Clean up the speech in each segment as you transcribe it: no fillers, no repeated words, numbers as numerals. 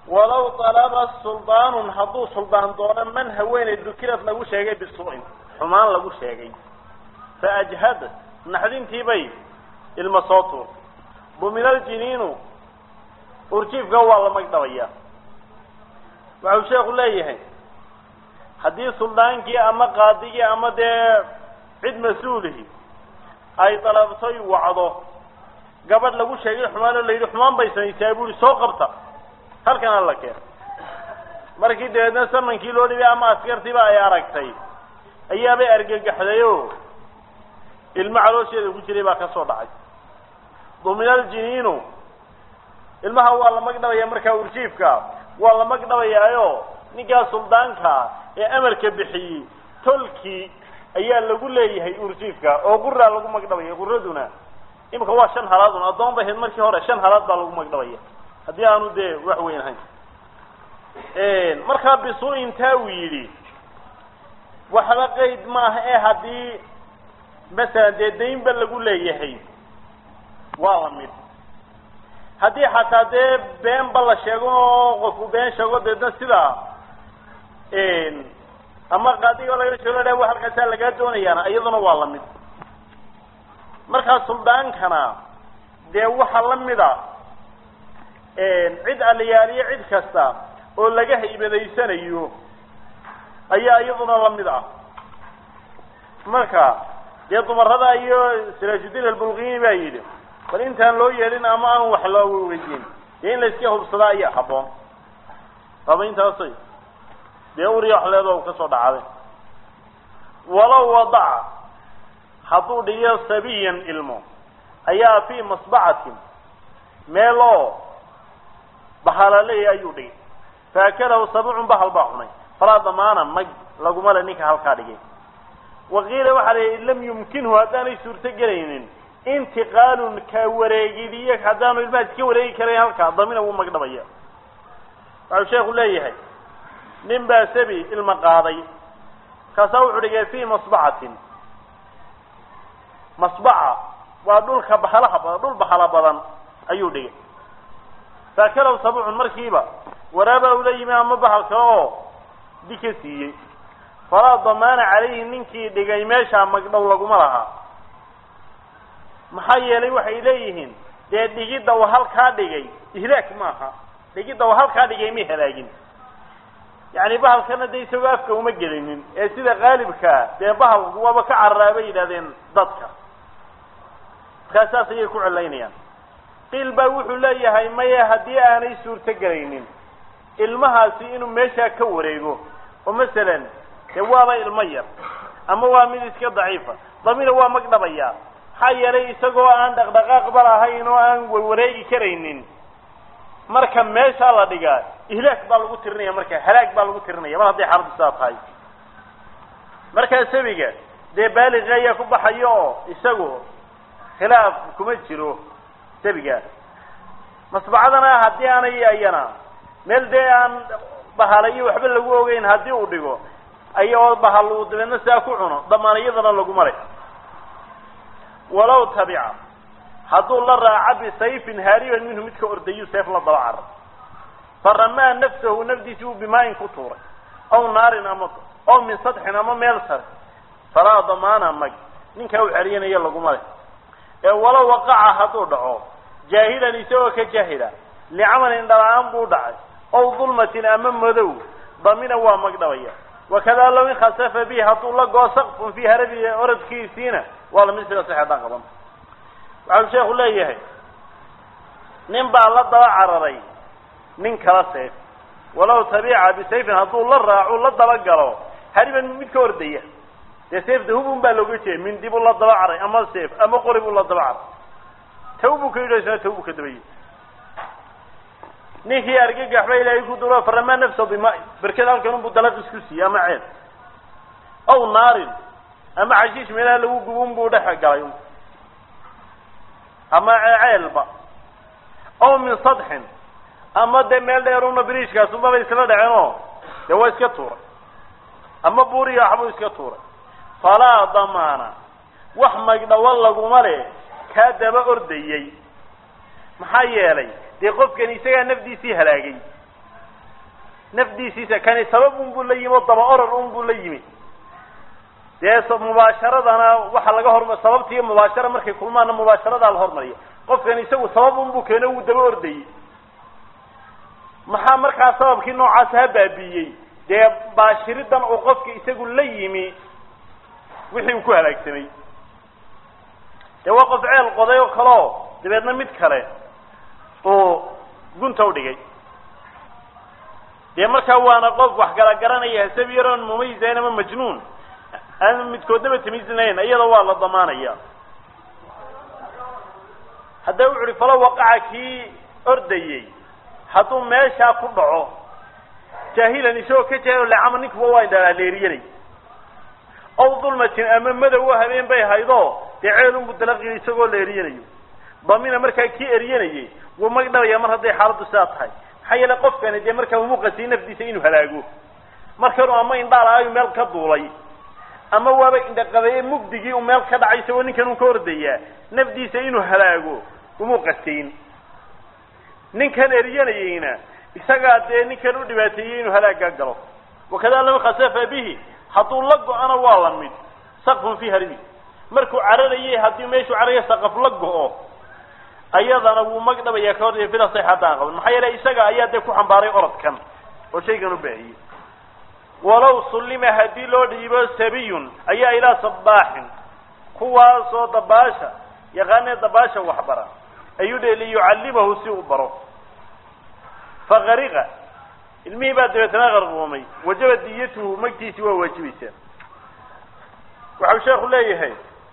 ولو طلب السلطان حضو سلطان دون من هوين الذكرت لغو شيغي بسوء حمان لغو شيغي فأجهد نحدين تيبي المصوتور بمن الجنين ورجيف قوة مقدوية وعو شيخ الله يهي حديث سلطان كي أما قاضي أما دي عد مسؤوله أي طلبتي وعضه قبل لغو شيغي حمان اللي حمان بيسان يسايبولي سو قبطة هل كان الله كيف markii deedna samankii loo dhibay ama askartiba ay aragtay ayaabay argagaxdayo ilma caloosheeda ku jiray baa ka soo dhacay duminal jiniino ilmaha waa la magdhabaya markaa urjiifka waa la magdhabayaayo ninka suldaanka ee amarka bixiyay tolki ayaa lagu leeyahay urjiifka oo qurra lagu magdhabaya qurraduna imka waa 5 halaadun adoon baheed markii hore 5 halaad baa lagu magdhabaya hadii aanu de wax weyn ahayn marka bisoo inta wiili waxa qeyd ma ah hadii mesela deeyn bal lagu leeyahay waa mid hadii xataa de been bal la sheego qof been sheego deedna sida ama qaadiga laga sheegay waxa halkaas laga doonayana iyaduna waa la mid marka suldaankana de waxa la mid ah cid aliyaaliye cid kasta oo laga haybadaysanayo ayaa iyaduna la mid ah marka dee dumarada iyo Sirajuddin al-Bulqini baa yidhi bal intaan loo yeelin ama aan wax loo weydiin in la iska hubsada ayaa haboon ama intaasay dee uriyo xaleedo ka soo dhacday walaw wada'a haduu dhiyo sabiyan ilmo ayaa fi masba'atin meelo bahalaleey ayuu dhigay فاكله سبع بحل باحني فلا ضمانه مج لغuma la ninka halka dhigay waqiila waxa lam yumkinu hadaan suurta galeynin intiqaalun ka wareegidiye hadaan ilmaad ka wareegi karay halka damina uu magdhabaya waxa sheekhu leeyahay nin baa sabi ilma qaaday ka soo xurigay fi masba'atin masba'a waa dhulka bahalaha dhul bahala badan ayuu dhigay فاكله سبع markiiba waraaba uu leeyay ama bahalka oo dikasiiyay fala damaana calayhi ninkii dhigay meesha magdhow laguma laha maxay yeelay waxay leeyihiin de dhigida waa halka dhigay ihlaak maaha dhigida waa halka dhigay mi halaagin yaani bahalkana de isagoo afka uma gelinin ee sida qaalibka de bahalku waaba ka carraabay yidaahdeen dadka kaasaas ayay ku celaynayaan qil baa wuxuu leeyahay maya hadii aanay suurta galaynin ilmahaasi inuu meesha ka wareego oo midalan jawaaba ilma yar ama waa mid iska daciifa damina waa magdhabaya xayalay isagoo aan dhaqdhaqaaq barahayn oo aan wareegi kareynin marka meesha la dhigaa ihlaak baa lagu tirinaya marka halaag baa lagu tirinaya mar hadii xarad saatahay marka sabiga de baaliqaya ku baxayo isagoo khilaaf kuma jiro sabiga masbacadana hadii aanay ayana meel de aan bahalayo waxba lagu ogeyn hadii uu dhigo ayoo bahalu dibna saa ku cuno damaaniyadana lagu maray walaw tabi'a haduu la raaca bi sayfin hariban minhu midka ordayu sayf la dawacar farama nafsuhu nafdisu bimaa'in kutura aw naarin ama aw min sadhin ama meel sar fala damaana mag ninka uu xariyanaya lagu maray ee walaw waqa'a haduu dhaco jaahilan isoo ka jaahila li'amalin dalaam buu dhacay أو ظلمة أمام مدو ضمن ومقدوية وكذا لو خسف به طول الله سقف فيها ربي أرد كيسينة ولا مثل صحة قبل وعلى شيخ الله يهي ننبع الله ضوء عرري من كراسه ولو تبيع بسيف هطول الله راعوا الله ضوء قروا هربا من كوردية سيف دهوب بالوقتي من ديب الله ضوء عرري أما السيف أما قرب الله ضوء عرري توبك يجب توبك دبي نيكي أرجع حبي لا يكون دورة فرما نفسه بماء بركض على كلام بدلات سكسي أما عين أو نار أما عجيش من اللي هو قوم بوده حقايم أما عيلبا أو من سطح أما دمال يرون بريش كاسم ما بيسلا دعينه هو إسكتورة أما بوري أحبه إسكتورة فلا ضمانة وحمق والله قمره كذب أرديي محيالي dee qofkani isaga nafdiisii halaagay nafdiisiisa kani sabab unbuu la yimi oo daba orar unbuu la yimi dee mubaasharadana waxa laga hormar sababtii mubaashara markay kulmaana mubaasharada la hormariyo qofkan isagu sabab unbuu keeno uu daba ordayay maxaa markaa sababkii noocaas ha baabiyey dee baashiridan uu qofka isagu la yimi wixii uu ku halaagsamay dee waa qof ceel qoday oo kaleo dabeedna mid kale oo gunta u dhigay dee markaa waana qof wax kala garanaya sabiiran mumayizan ama majnuun aan midkoodaba tamiisnayn iyada waa la damaanaya hadda wuxuu fala waqaca kii ordayay hadduu meesha ku dhaco jaahilan isoo ka jeeyo lacama ninku waa indhaleeriyanay oo dulmatin ama madow habeen bay haydo ceel uu dalaqi isagoo leeriyanayo damina markaa kii eriyanayay wuu magdhabaya mar haday xaaladu saa tahay xayala qofkani dee markaa uu qasay nafdiisa inuu halaago markaa ama indhalaayo meel ka duulay ama waaba indhaqaday mugdigii uu meel ka dhacay isagoo ninkan uu ka ordaya nafdiisa inuu halaago uu qasayn ninkan eriyanayayna isaga dee ninkan u dhibaateeyay inuu halaaga galo wakada lam khasafa bihi haduu la go'ana waa la mid saqfun fi harbi markuu cararayay hadii meeshu caraya saqaf la go'o ayadana wuu magdhabaya ka hor fida saxada qaban maxay yeelay isaga ayaa dee ku xambaaray orodkan oo shaygan u baahiyay walaw sullima hadii loo dhiibo sabiyun ayaa ila sabahin kuwa soo dabaasha yaqaan dabaasha waxbara ayuu dheeli yuallimahu si u baro faqariqa ilmihi baa dabeetana qarqoomay wajaba diyatuhu magtiisi waa waajibaysaa waxa sheekhu leeyahay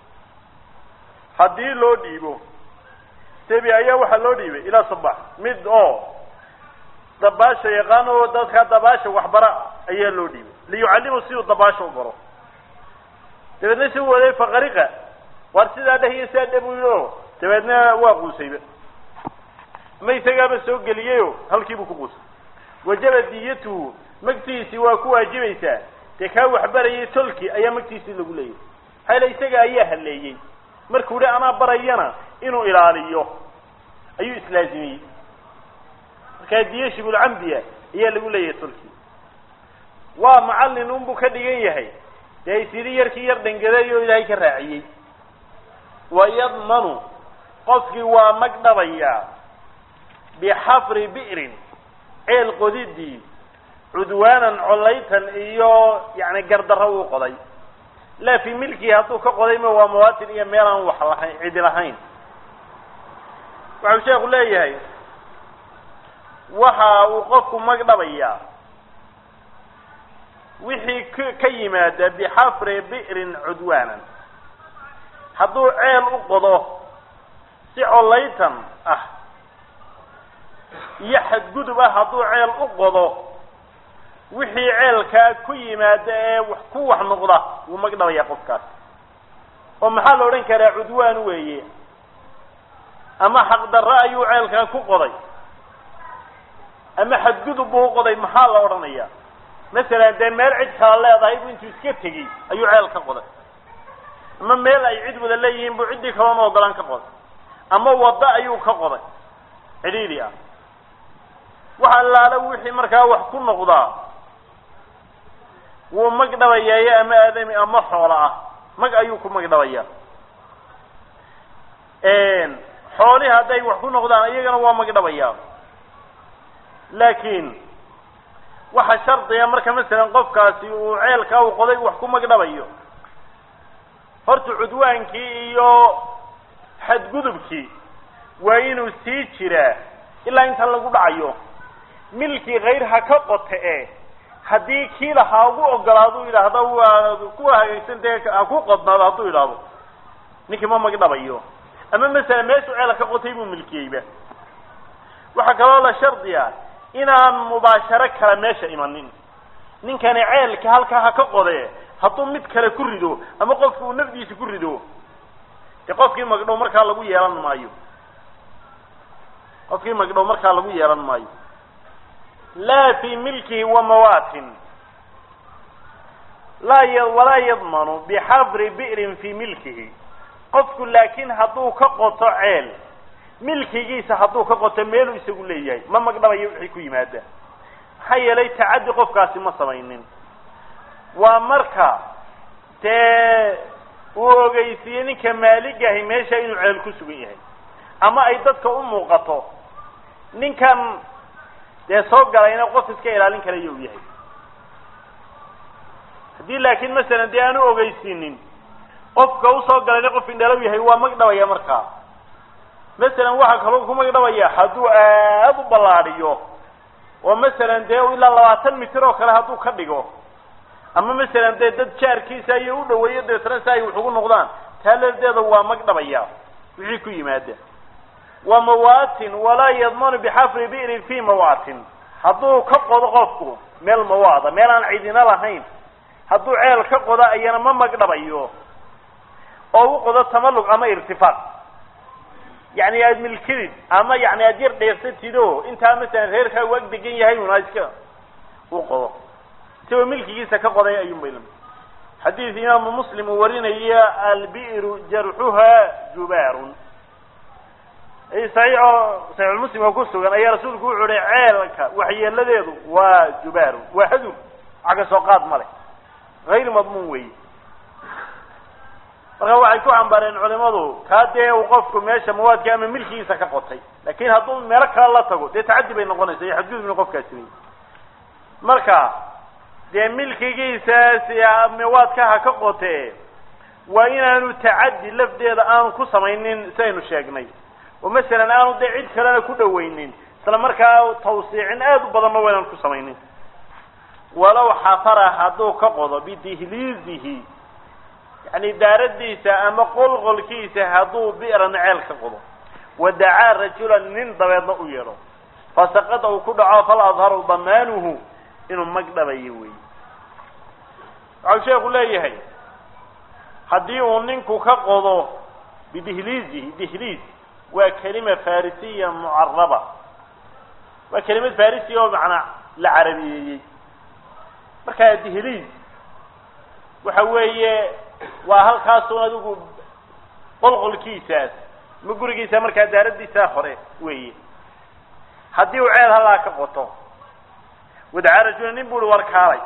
hadii loo dhiibo sabi ayaa waxa loo dhiibay ila sabax mid oo dabaasha yaqaan oo dadka dabaasha waxbara ayaa loo dhiibay li yuallimu si uu dabaasha u baro dabeetna si waday faqariqa war sidaa dhahiyo saa dhabuyo dabeedna waa quusayba ma isagaaba soo geliyeyo halkii buu ku quusay wajaba diyatuhu magtiisi waa ku waajibaysaa dee kaa waxbarayay tolki ayaa magtiisi lagu leeyahay hayla isaga ayaa haleeyay markuu ri anaa barayana inuu ilaaliyo ayuu islaazimiyey markaa diyashigul camdiya ayaa lagu leeyahay tolki waa macallin unbuu ka dhigan yahay dee sidii yarkii yar dhangadeeyo ilaahay ka raaciyey wayadmanu qofkii waa magdhabaya bixafri bi'rin ceel qodidii cudwaanan collaytan iyo yani gardarro uu qoday laa fi milkii hadduu ka qoday ma waa mawaatin iyo meelaan wax lahayn cidi lahayn waxau sheekhu leeyahay waxa uu qofku magdhabayaa wixii ka yimaada bixafri bi'rin cudwaanan hadduu ceel u qodo si collaytan ah iyo xadgudub ah hadduu ceel u qodo wixii ceelkaa ku yimaada ee wax ku wax noqda wuu magdhabaya qofkaas oo maxaa la odhan karaa cudwaan weeye ama xaqdarro ayuu ceelkaa ku qoday ama xadgudub buu qoday maxaa la odhanayaa masalan dee meel cid kala leedahay buu intuu iska tegey ayuu ceel ka qoday ama meel ay cid wada leeyihiin buu ciddii kalona ogolaan ka qoday ama waddo ayuu ka qoday cidhiidhi ah waxa laala wixii markaa wax ku noqdaa wuu magdhabayaa ama aadami ama xoolo ah mag ayuu ku magdhabayaa xoolihi hadday wax ku noqdaan iyagana waa magdhabayaa laakiin waxa shardiya marka masalan qofkaasi uu ceelkaa uu qoday wax ku magdhabayo horta cudwaankii iyo xadgudubkii waa inuu sii jiraa ilaa inta lagu dhacayo milkii kayrha ka qote haddii kii lahaa ugu ogolaado yidhaahdo waa kuwa hagaagsantae ha ku qodnaado hadduu yidhaahdo ninkii ma magdhabayo ama masalan meeshuu ceela ka qotay buu milkiyeyba waxaa kaloo la shardiya inaan mubaasharo kale meesha imanin ninkani ceelka halkaa ha ka qode hadduu mid kale ku rido ama qofku uu nafdiisa ku rido dee qofkii magdhow markaa lagu yeelan maayo qofkii magdhow markaa lagu yeelan maayo laa fi milkihi wa mawaatin walaa yadmanu bixafri bi'rin fi milkihi qofku laakiin hadduu ka qoto ceel milkigiisa hadduu ka qoto meeluu isagu leeyahay ma magdhabayo wixii ku yimaada حيلي تعدي قفكاسي ما سمينين ومركا وغيسيني كمالي هي ميشا إنو عيال كسوغيه أما أي دادك أموغطو نين كان سوق علينا قفز كإلالين كاليو يهي دي لكن مثلا دي أنو أغيسينين qofka u soo galay qof indhalo yahay waa magdhawaya marka mesela waxa kale ku magdhawaya haduu aad u balaariyo oo mesela dee ilaa 20 mitir oo kale haduu ka dhigo ama mesela dad jaarkiisa ay u dhaweeyo deetana say wax ugu noqdaan taaladeeda waa magdhawaya wixii ku yimaada wa mawaatin wala yadman bihafri bi'rin fi mawaatin haduu ka qodo qofku meel mawaada meel aan ciidina lahayn haduu ceel ka qodo ayana ma magdhabayo او قضى تملك اما ارتفاع يعني اد ملكيد اما يعني ادير ديرتيدو انت مثلا غيرك وقت دغن yahay munaaska oo qodo soo milkigiisa ka qoday ayuu meelan حديث امام مسلم ورينيا البئر جرحها جبار اي صحيح المسلم oo sugan ayaa rasuulku u xuray ceelka waxyeeladeedu waa jubaar waxadu aga soo qaad male غير مضمون weey marka waxay ku cambareen culimadu kaadee uu qofku meesha mawaadka ama milkiisa ka qotay laakiin hadduu meel kale la tago dee tacaddi bay noqonaysaa xadgudub in qofkaasi weey marka dee milkigiisa si mawaadka ha ka qotee waa inaanu tacaddi lafdeeda aan ku samaynin saynu sheegnay oo mesela aanu dee cid kale ku dhaweynin isla markaa tawsiicin aad u badan oo aan ku samaynin walaw xafara hadduu ka qodo bidihlizihi يعني دارديسا اما قلقلكيسا هدو بئرا عيل كقضو ودعا رجلا من ضبيضنا ايرو فسقطه كدعا فالأظهر ضمانه انه مقدب يوي عشاق لا يهي حديو ننكو كقضو بدهليزه دهليز وكلمة فارسية معربة وكلمة فارسية ومعنى العربية مركا دهليز وحوية وهل خاصون adigu qolqolkiisaas ma gurigiisa marka daaradiisa hore weey hadii uu ceel halaa ka qoto wadaarajuna nin buu warkaalay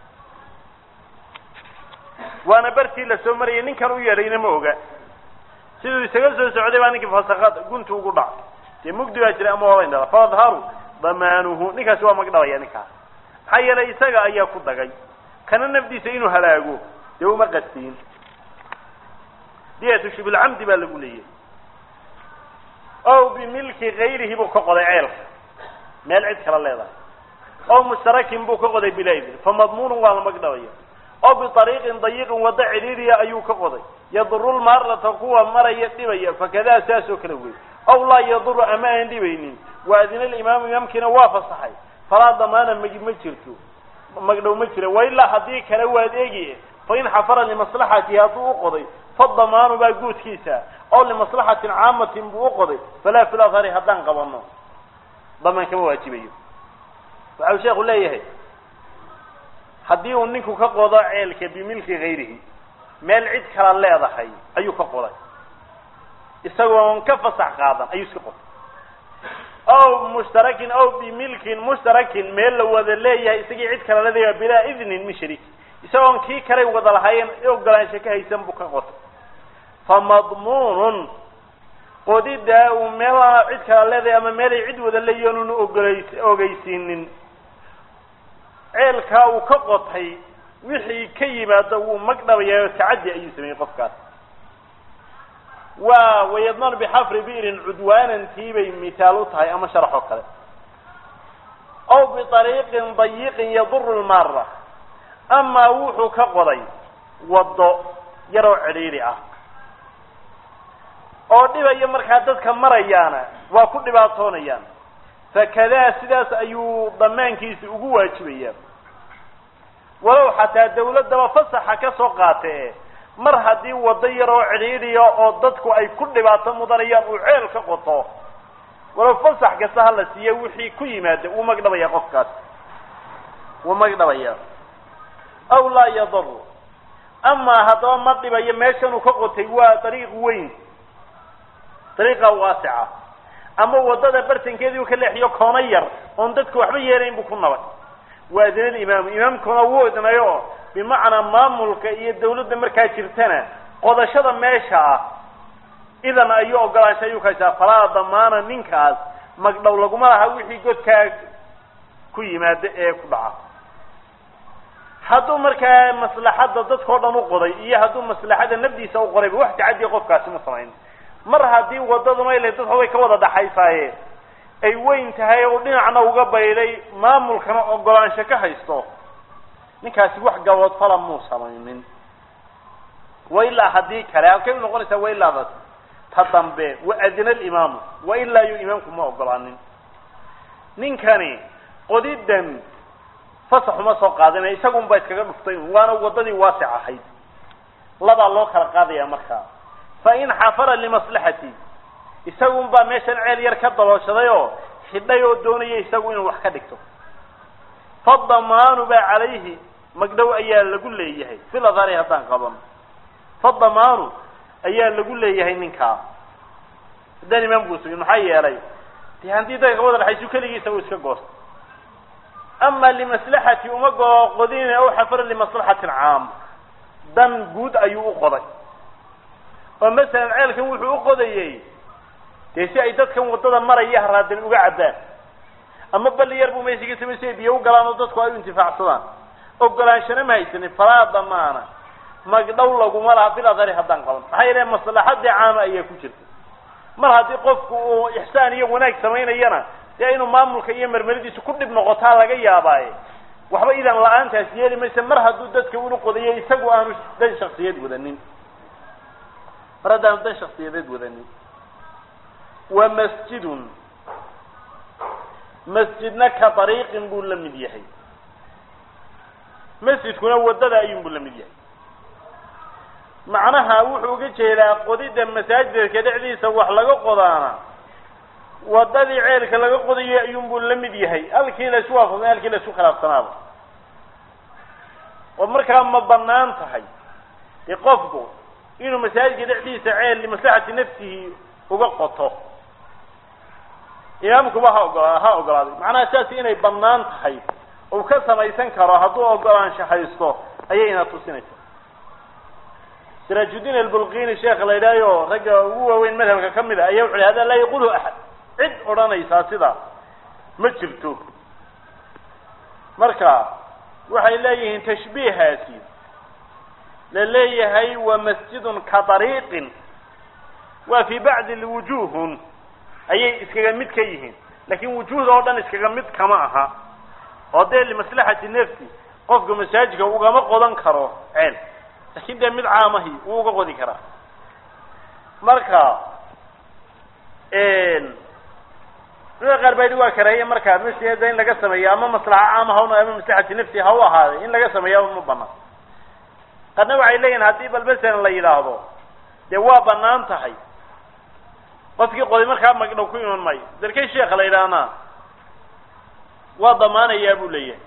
waana bartii la soo mariyay ninkan u yeelayna ma oga sidoo isaga soo socday baa ninkii fasaqad guntu ugu dhac ee mugdiga jira ama wada indhala fadharu damanuhu ninkaas waa magdhawaya ninkaas hayla isaga ayaa ku dagay kana nafdiisa inuu halaago يوم قتين ديت شبه العمد بالغوليه او بملك غيره بو كقضي عيل مال عيد كلا ليدا او مشترك بو كقضي بلايد فمضمون ولا مقدويه او بطريق ضيق وضع عريريه ايو كقضي يضر المره قوه مريه دبيه فكذا اساسه كلوي او لا يضر امان دبينين واذن الامام يمكن وافق صحيح فلا ضمان ما جرتو مقدو ما جرى والا حدي كلا واديغي فإن حفر لمصلحة هذو قضي فالضمان باجود كيسا أو لمصلحة عامة بوقضي فلا في الأظهر هدان قبلنا ضمان كما واجبيه فعلى شيخ الله يهي حديه أنكو كقضاء عيلك بملك غيره مال عد كلا الله يضحي أيو كقضاء استوى منكفص عقادا أيو سقط أو مشترك أو بملك مشترك مال وذا الله يهي عد كلا الله بلا إذن من شريك isagoon kii kale wada lahayn ee ogolaansho ka haysan buu ka qoto famadmuun qodida uu meel cid kale leedahay ama meel cid wada leeyoon ogeysiinin ceelka uu ka qotay wixii ka yimaado uu magdhabayo tacaddi ayuu sameeyay qofkaas ويضمن بحفر بئر عدوانا تيبي مثال tahay ama sharaxo kale أو بطريق ضيق يضر المارة أما وحو كقضي وضو يرو عريري أو ديبا يمركا دادك مريانا وكل ديباتونيان فكذا سداس أيو ضمان كيس أقوى شوية ولو حتى الدولة دوا فصحا كسوقاته مرهدي وضي يرو عريري أو دادكو أي كل ديباتون مضانيان وعيل كقطو ولو فصح كسهل سيوحي كي مادة ومقدم يقفكات ومقدم أو لا يضر أما هذا مطلب يمشون وكقطي هو طريق وين طريقة واسعة أما وضد برتن كذي وكل حيو كونير وندتك وحبي يرين بكون نبات وأذن الإمام إمامكم أود نيو بمعنى ماملك إيه الدولة مركا جرتنا قد شذا ماشى إذا ما أيوه قال شيء كذا فلا ضمانا منكاز مقدور لكم ما هوي قد كوي ما كبعة هذا مركا مصلحة ضد كورنا نقضي إيه هذا مصلحة النبي سو قريب واحد عادي يقف كاسم مصرين مرة هذه وضد ما يلي تدخل كوضع دحيفايه أي وين تهاي ودنا عنا وقبل إلي ما ملكنا أقولان شكا هيستو نكاسي واحد قوض فلا موسى من وإلا هذه كلام كيف نقول سوى إلا بس تطم به وأذن الإمام وإلا إمامكم ما أقولان نكاني قديدا فصح ما سوق هذا يسقون بيت كذا مفتين وأنا وضدي واسعة حيد لبع الله خلق هذا يا مرخا فإن حفر لمصلحتي يسوون بمشان عيل يركض ضلاشدايو خدايو دونيه يسوون wax ka dhigto fadamaanu ba عليه magdaw ayaa lagu leeyahay sila daari hadan qaban fadamaanu ayaa lagu leeyahay ninka hadan imaam guusay maxay yeelay tii handii dadka wada xaysu kaligiisa uu iska goosto amma limaslahati umago qodin oo xafar limaslahati aam dan guud ayuu u qoday oo mesela ceelkan wuxuu u qodayay si ay dadkan wadada maraya haraadin uga cadaan ama bal yarbu meeshiga sameeyay biyo galaan oo dadku ay intifaacsadaan ogolaanshana ma haysan faraada maana magdhow lagu malaha bil adari hadan qaban waxay leeyahay maslaxada caama ay ku jirto mar hadii qofku uu ihsaan iyo wanaag sameynayana inuu maamulka iyo marmaridiisu ku dib noqotaa laga yaabay waxba idan la'aantaas yeeli maysan mar haduu dadka uu qodayay isagu aanu dan shakhsiyad wadanin faraada dan shakhsiyad wadanin ومسجد مسجدنا كطريق بول لمديحي مسجد كنا وددا ايون بول لمديحي معناها وحو جيلا قديد مساجد كدعديسا wax laga qodaana wadadii ceelka laga qodiyo ayuun buu lamidiyahay halkii la suwaafo halkii la soo khalaafsanaaba oo markaa ma banaan tahay qofku inuu masaajidka dhexdiisa ceel li maslaxati nafsihi uga qoto imaamku ha ogolaaday macnaha taasi inay banaan tahay oo ka samaysan karo haduu ogolaansho haysto ayayna tusinaysaa Sirajuddin al-Bulqini sheekh la yiraahdo raga ugu weyn madhabka kamid ah ayaa wuxuu hada la yaqulu ahad cid oranaysa sida ma jirto marka waxay leeyihiin tashbiihaasi la leeyahay wa masjidun ka tariiqin wa fi ba'd al-wujuh ayay iskaga mid ka yihiin laakiin wujuhda oo dhan iskaga mid kama aha oo deel maslaxati nafsi qofka masaajidka ugama qodan karo ceel laakiin de mid caamahi uu uga qodi karaa marka sida qarbaydi waa kareeyay marka masjidda in laga sameeyo ama maslaxa caamaha ama maslaxati nafsi ha u ahaaday in laga sameeyo ma banaan qadna waxay leeyihiin hadii balbasan la yiraahdo de waa banaan tahay qofkii qoday markaa magdhow ku iman maayo darkay sheekh la yiraahna waa damaanaya buu leeyahay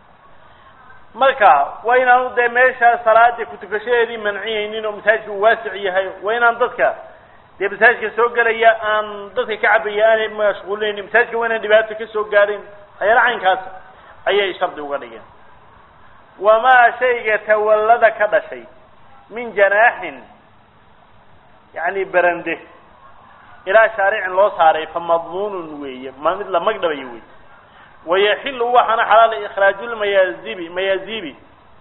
marka waa inaan de meesha salaada ku tukasheedii manciyeen oo masaajidku waasic yahay waa inaan dadka de masaajidka soo galaya aan dadka ka cabayaan mashquuleen masaajidka waa inaan dhibaato ka soo gaarin ayala caynkaas ayay shardi uga dhigeen wama shayga tawallada ka dhashay min janaahin yani barande ila shaari'in loo saaray fa madmuun weeye ma mid la magdhabay weeye ويحل وحنا حلال إخراج الميازيب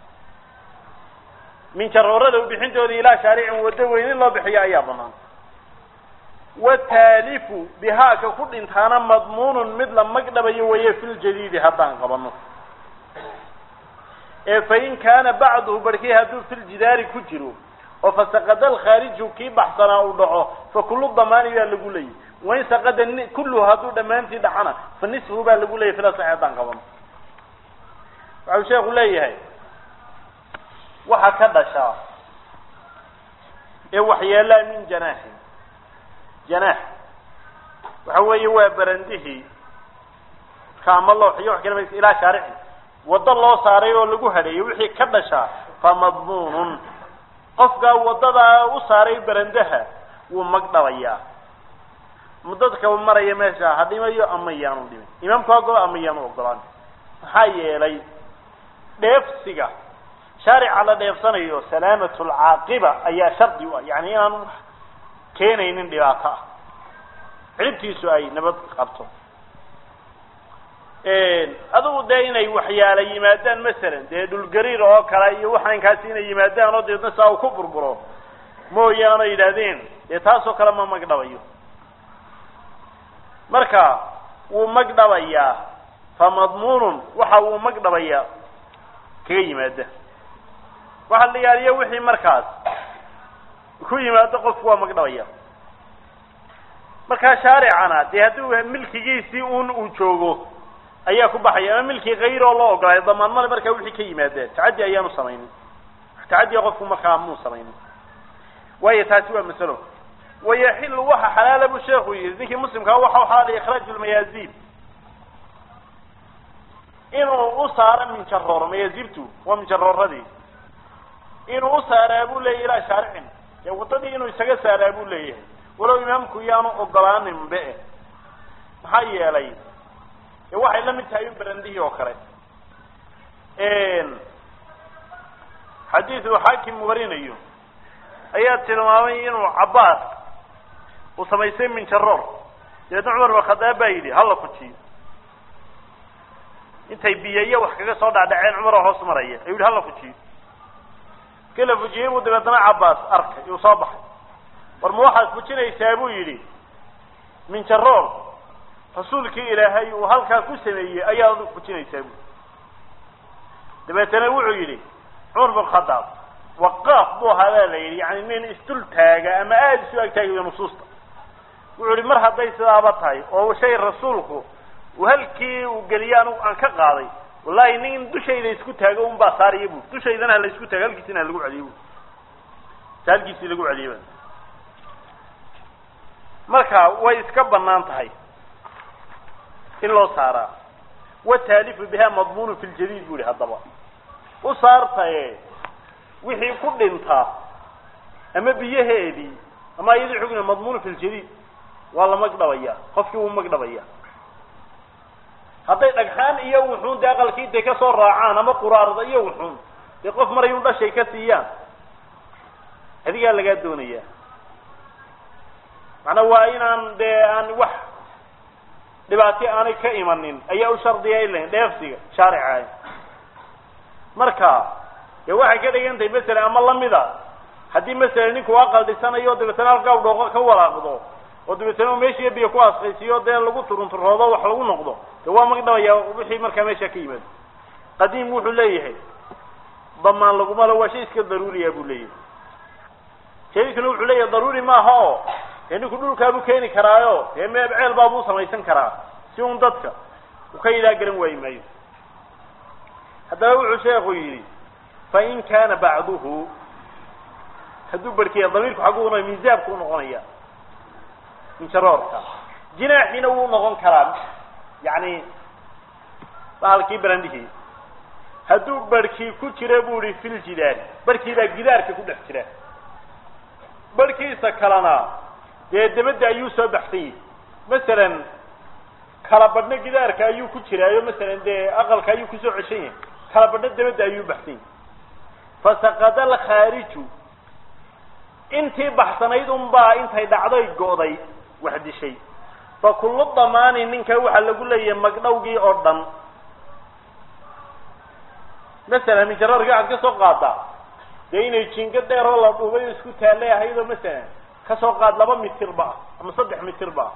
من شرورة بحنته إلى شارع ودوين الله بحياء يابنا والتالف بها كفر انتانا مضمون مثل مقدب يويه في الجديد حتى انقبنا فإن كان بعضه بركيها في الجدار كجروا وفسقد الخارج كي بحثنا أوضعه فكل الضمان يلقوا لي وين سقد كل هذو دمانتي دحنا فالنصف بقى اللي يقول لي فلا صحيحان قبل وعلى شيء يقول لي هاي وهكذا شاء وحيا لا من جناح وهو يوا برنده كام الله وحيا كلمة إلى شارع وضل الله صاري ولقوا هذي وحي كذا شاء فمضمون قفقا وضل وصاري برندها ومقدريا مددka maraya meesha hadii mayo ama yaanu dhimin imaamku waa ama yaanu ogolaan maxay yeelay dheefsiga shaarica la dheefsanayo salaamatu alcaaqiba ayaa shardi u ah yani inaan keenaynin dhibaato ah ciribtiisu ay nabad qabto adigu dee inay waxyaala yimaadaan masalan dee dhulgariir oo kale iyo waxaankaasi inay yimaadaan oo deedna saa uu ku burburo mooyaane yidhaahdeen dee taasoo kale ma magdhabayo marka wuu magdhabayaa famadmuunun waxa uu magdhabayaa kaga yimaada waxa la yaaliyo wixii markaas ku yimaado qofku waa magdhabaya marka shaaricana dee haddii milkigiisii uu joogo ayaa ku baxaya ama milki kayr oo loo ogolaayo damaan male markaa wixii ka yimaada tacaddi ayaanu samaynin tacaddiga qofku markaa muu samaynin waayo taasi waa masalo wayaxilu waxa xalaala buu sheekhu yidhi ninkii muslimkaa waxa xalaal ikhraaju lmayaazib inuu u saaro minjaroor mayaazibtu waa minjarooradii inuu u saaraa buu leeyahy ilaa shaaricin dee waddadii inuu isaga saaraa buu leeyahay walow imaamku yaanu ogolaaninbe maxaa yeelay dee waxay la mid tahay in berandihii oo kale xadiidu xaakim warinayo ayaa tilmaamay inuu cabbaas uu samaystay minjaroor dabeedna cumar bin khadaab baa yidhi hala fujiyo intay biyayo wax kaga soo dhacdhaceen cumar oo hoos maraya ayuu yidhi hala fujiyo kii la fujiyey buu dabeedna cabbaas arkay iyuu soo baxay war ma waxaad fujinaysaa buu yidhi minjaroor rasuulkii ilaahay uu halkaa ku sameeyey ayaad adigu fujinaysaa buu dabeetana wuxuu yidhi cumar bin khadaab waqaaf buu ahaa baa la yidhi yani nin isdul taaga ama aada isu ag taagayo nusuusta wuxuu yihi mar hadday sidaaba tahay oo shay rasuulku uu halkii uu geliya anigu aan ka qaaday wallahi nin dushayda isku taago un baa saariya bu dushaydana hala isku taago halkiisina lagu celiyo bu halkiisii lagu celiyo marka way iska banaan tahay in loo saaraa wataalifu biha madmuunu fi ljadiid bu yihi haddaba u saartaye wixii ku dhintaa ama biyaheedii ama iyadii xugna madmuunu fi ljadiid waa la magdhabaya qofkii wuu magdhabaya hadday dhagxaan iyo wuxuun dee aqalkii intay kasoo raacaan ama quraarda iyo wuxuun dee qof marayun dhashay ka siiyaan adigaa lagaa doonaya macnaa waa inaan dee aan wax dhibaati aanay ka imanin ayaa u shardiya ilayn dheefsiga shaarica marka dee waxay ka dhigan tahay masalan ama lamida haddii masalan ninku aqal dhisanayo dabeetana halkaa u dhooqo ka walaaqdo oo dabeetana meeshii biyo ku asqaysiyo dee lagu turunturoodo wax lagu noqdo dee waa magdhabaya wixii markaa meesha ka yimaado qadiim wuxuu leeyahay damaan laguma le waa shay iska daruuriya buu leeyahay shaykuna wuxuu leeyahay daruuri maaha oo dee ninku dhulkaabuu keeni karaayo dee meeb ceel baabuu samaysan karaa si un dadka uu ka ilaa garan waayi maayo haddaba wuxuu sheekhu yidhi fain kaana bacduhu hadduu barkiya damiirku xagguna miisaabku unoqonaya minjaroorka jinaaxiina wuu noqon karaa yani bahalkii barandihii hadduu barhkii ku jira bu ihi fil jidaari barhkii baa gidaarka ku dhex jira barhkiisa kalena dee dabadda ayuu soo baxsan yahi masalan kala badhna gidaarka ayuu ku jiraayo masalan dee aqalka ayuu kusoo ceshan yahay kala badhna dabadda ayuu baxsan yahi fasaqada alkhaariju intii baxsanayd unbaa intay dhacday go'day wax dishay fa kullu damaani ninka waxaa lagu leeyahay magdhowgii oo dhan masalan minjaroorkii waxaad kasoo qaadaa dee inay jingo dheer oo la dhubay o isku taallay ahaydoo masalan kasoo qaad 2 mitir ba ama 3 mitir ba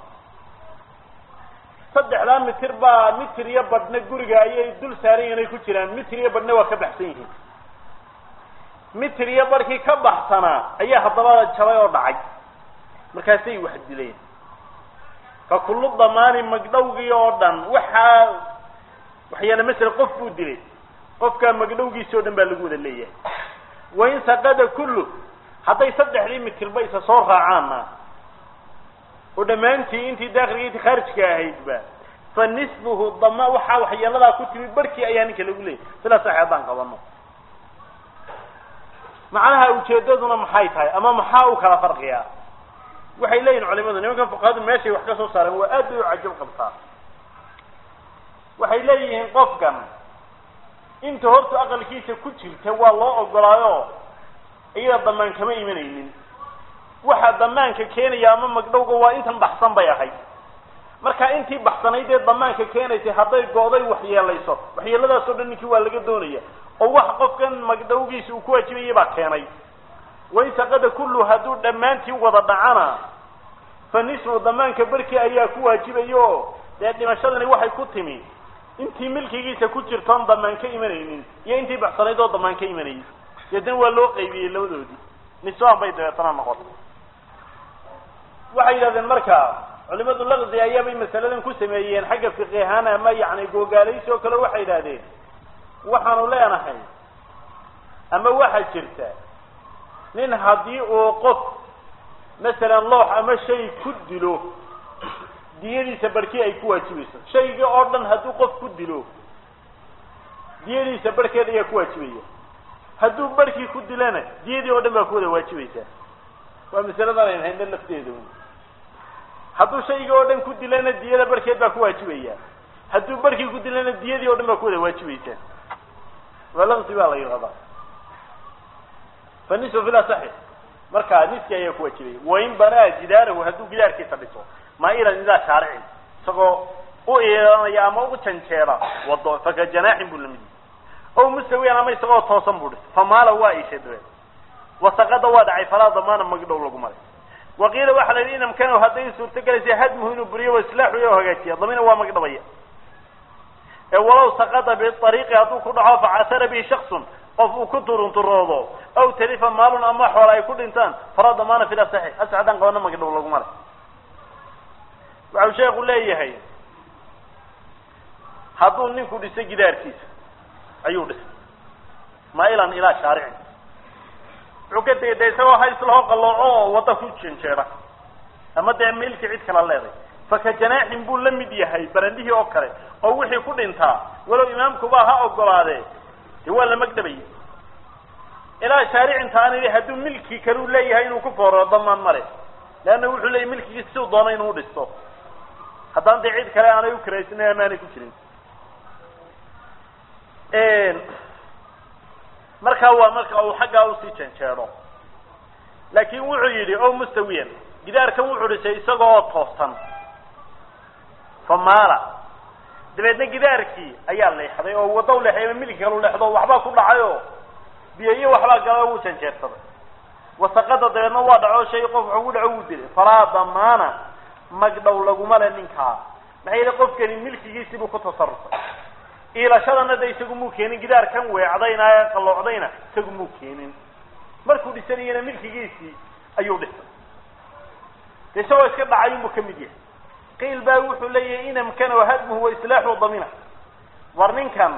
3 mitir baa mitir iyo badhna guriga ayay dul saaran inay ku jiraan mitir iyo badhna waa ka baxsan yihiin mitir iyo barkii ka baxsanaa ayaa haddaba jabay oo dhacay markaasay wax dileen fa kullu damaani magdhowgii oo dhan waxyaana masala qof buu dilay qofka magdhowgiisa oo dhan baa lagu wada leeyahay wain saqada kullu hadday 3 mitir ba isa soo raacaana oo dhammaantii intii daaqilkii intii khaarijka ahaydba fa nisbuhu dama waxa waxyeeladaa ku timi barkii ayaa ninka lagu leeyahay sidaas haddaan qabano macnaha ujeedaduna maxay tahay ama maxaa u kala farqiyaa waxay leeyihiin culimadu nimanka fuqahaadu meeshay wax ka soo saareen waa aad u cajab qabtaa waxay leeyihiin qofkan inta horta aqalkiisa ku jirta waa loo ogolaayo iyada damaan kama imanaynin waxa damaanka keenaya ama magdhowga waa intan baxsan bay ahayd marka intii baxsanayd ee damaanka keenaysay hadday gooday waxyeelayso waxyeeladaas oo dhan ninkii waa laga doonaya oo wax qofkan magdhowgiisa uu ku waajibiyay baa keenay way saqada kullu haduu dhamaantii wada dhacana fanismu damaanka barkii ayaa ku waajibayo dee dhimashadani waxay ku timi intii milkigiisa ku jirtaan damaan ka imanaynin iyo intii baxsanayd oo damaan ka imanayay yadan waa loo qaybiyay labadoodii nisaan bay deetana noqotay waxay yiraahdeen marka culimadu laqdi ayaa bay masaladan ku sameeyeen xagga fiqh ahaan ama yaani googaaleysoo kale waxay yiraahdeen waxaanu leenahay ama waxa jirta nin hadii uu qof مثلا loox ama shay ku dilo diyadiisa barkii ay ku waajibayso shayga oo dhan haduu qof ku dilo diyadiisa barkeeda ay ku waajibaya haduu barkii ku dilana diyadii oo dhan baa ku wada waajibaysa waa mas'alada ay hayn lafteeda haduu shayga oo dhan ku dilana diyada barkeed baa ku waajibaya haduu barkii ku dilana diyadii oo dhan baa ku wada waajibaysa wala qtiba la yirahdo fanisu fila sahih marka niski ayaa ku waajibay wayn banaa jidaarahu haduu gidaarkiisa dhiso ma ila nidaa sharci isagoo u yeelanaya ama u janjeera wado faka janaahin bulamidi oo mustawiyan ama isagoo toosan buu dhis famaala waa ishadwe wasaqada waa dhacay fala damaana magdhow lagu maray waqiila waxa la inam kanu haday suurta galaysa hadmuhu inuu buriyo islaaxu iyo hagaajiyo damina waa magdhabaya ee walaw saqada bi tariiqi haduu ku dhaco fa asara bi shakhsun qof uu ku turunturoodo aw talifa maalun ama xoolo ay ku dhintaan fara damaana fil sahih as'adan qawna magdhow lagu maray waxa sheekhu leeyahay haduu ninku dhisay gidaarkiisa ayuu dhisay ma ilan ila sharici rukatay deysoo haysloo qalooco wada ku jinjeera ama de milki cid kala leeday faka janaahin buu lamid yahay barandihii oo kale oo wixii ku dhintaa walow imaamku baa ha ogolaade waa la magdhabay ila shariicin taani haduu milki kalu leeyahay inuu ku fooro damaan mare laana wuxuu leeyahay milkigiisa soo doonay inuu dhisto haddaan cid kale aanay u kareysnay amaanay ku jirin marka waa marka uu xagga u sii janjeero laakiin wuxuu yiri oo mustawiyan gidaarkan wuxuu dhisay isagoo toosan famaala dabeedna gidaarkii ayaa leexday oo wado leexay milki kale leexdo waxba ku dhacayo biyo waxba gala uu janjeersaday wasaqada dabeedna waa dhaco shay qof ugu dhaco uu dilay fara damaana magdhow lagu mala ninka maxay qofkani milkigiisa buu ku tasarrufay ila shadana isagu muu keenin gidaarkan weecdayna qalloocdayna isagu muu keenin markuu dhisanayna milkigiisii ayuu dhisay isagoo iska dhacay inuu kamid yahay qeyl baa wuxuu leeyahay inam kana hadmuhu wa islaahu damina warninkan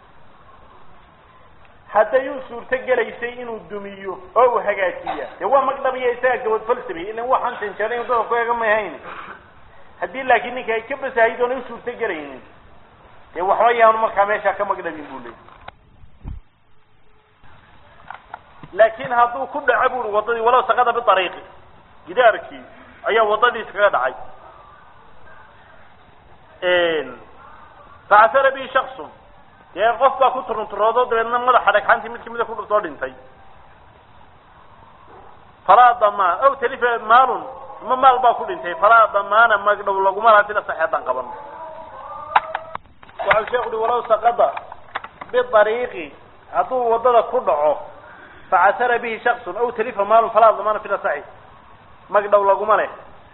haday uu suurta galaysay inuu dumiyo oo hagaajiya ee waa magdhabiya isaga gabad falsabi ilaa waxaan tanjaray inuu ku eega ma hayn hadii laakiin ninka ay ka basaahido inuu suurta galaynin ee waxa weeyaan marka meesha ka magdhabin buu leeyahay laakiin haduu ku dhaco wadadii walaw saqada bi tariiqi gidaarkii ayaa wadadii iskaga dhacay فعثر به شخص يقف باكو ترنترودو دبنا مدخ دغانتي mid kamid ku dhufto dhintay fala dama aw talifa maalun ma maal baa ku dhintay fala damaana magdhow lagu maraa sida saxeedan qaban waxa sheekhu walaw saqada bi tariiqi hadu wadada ku dhaco فعثر به شخص aw talifa maalun fala damaana sida saxeed magdhow lagu maraa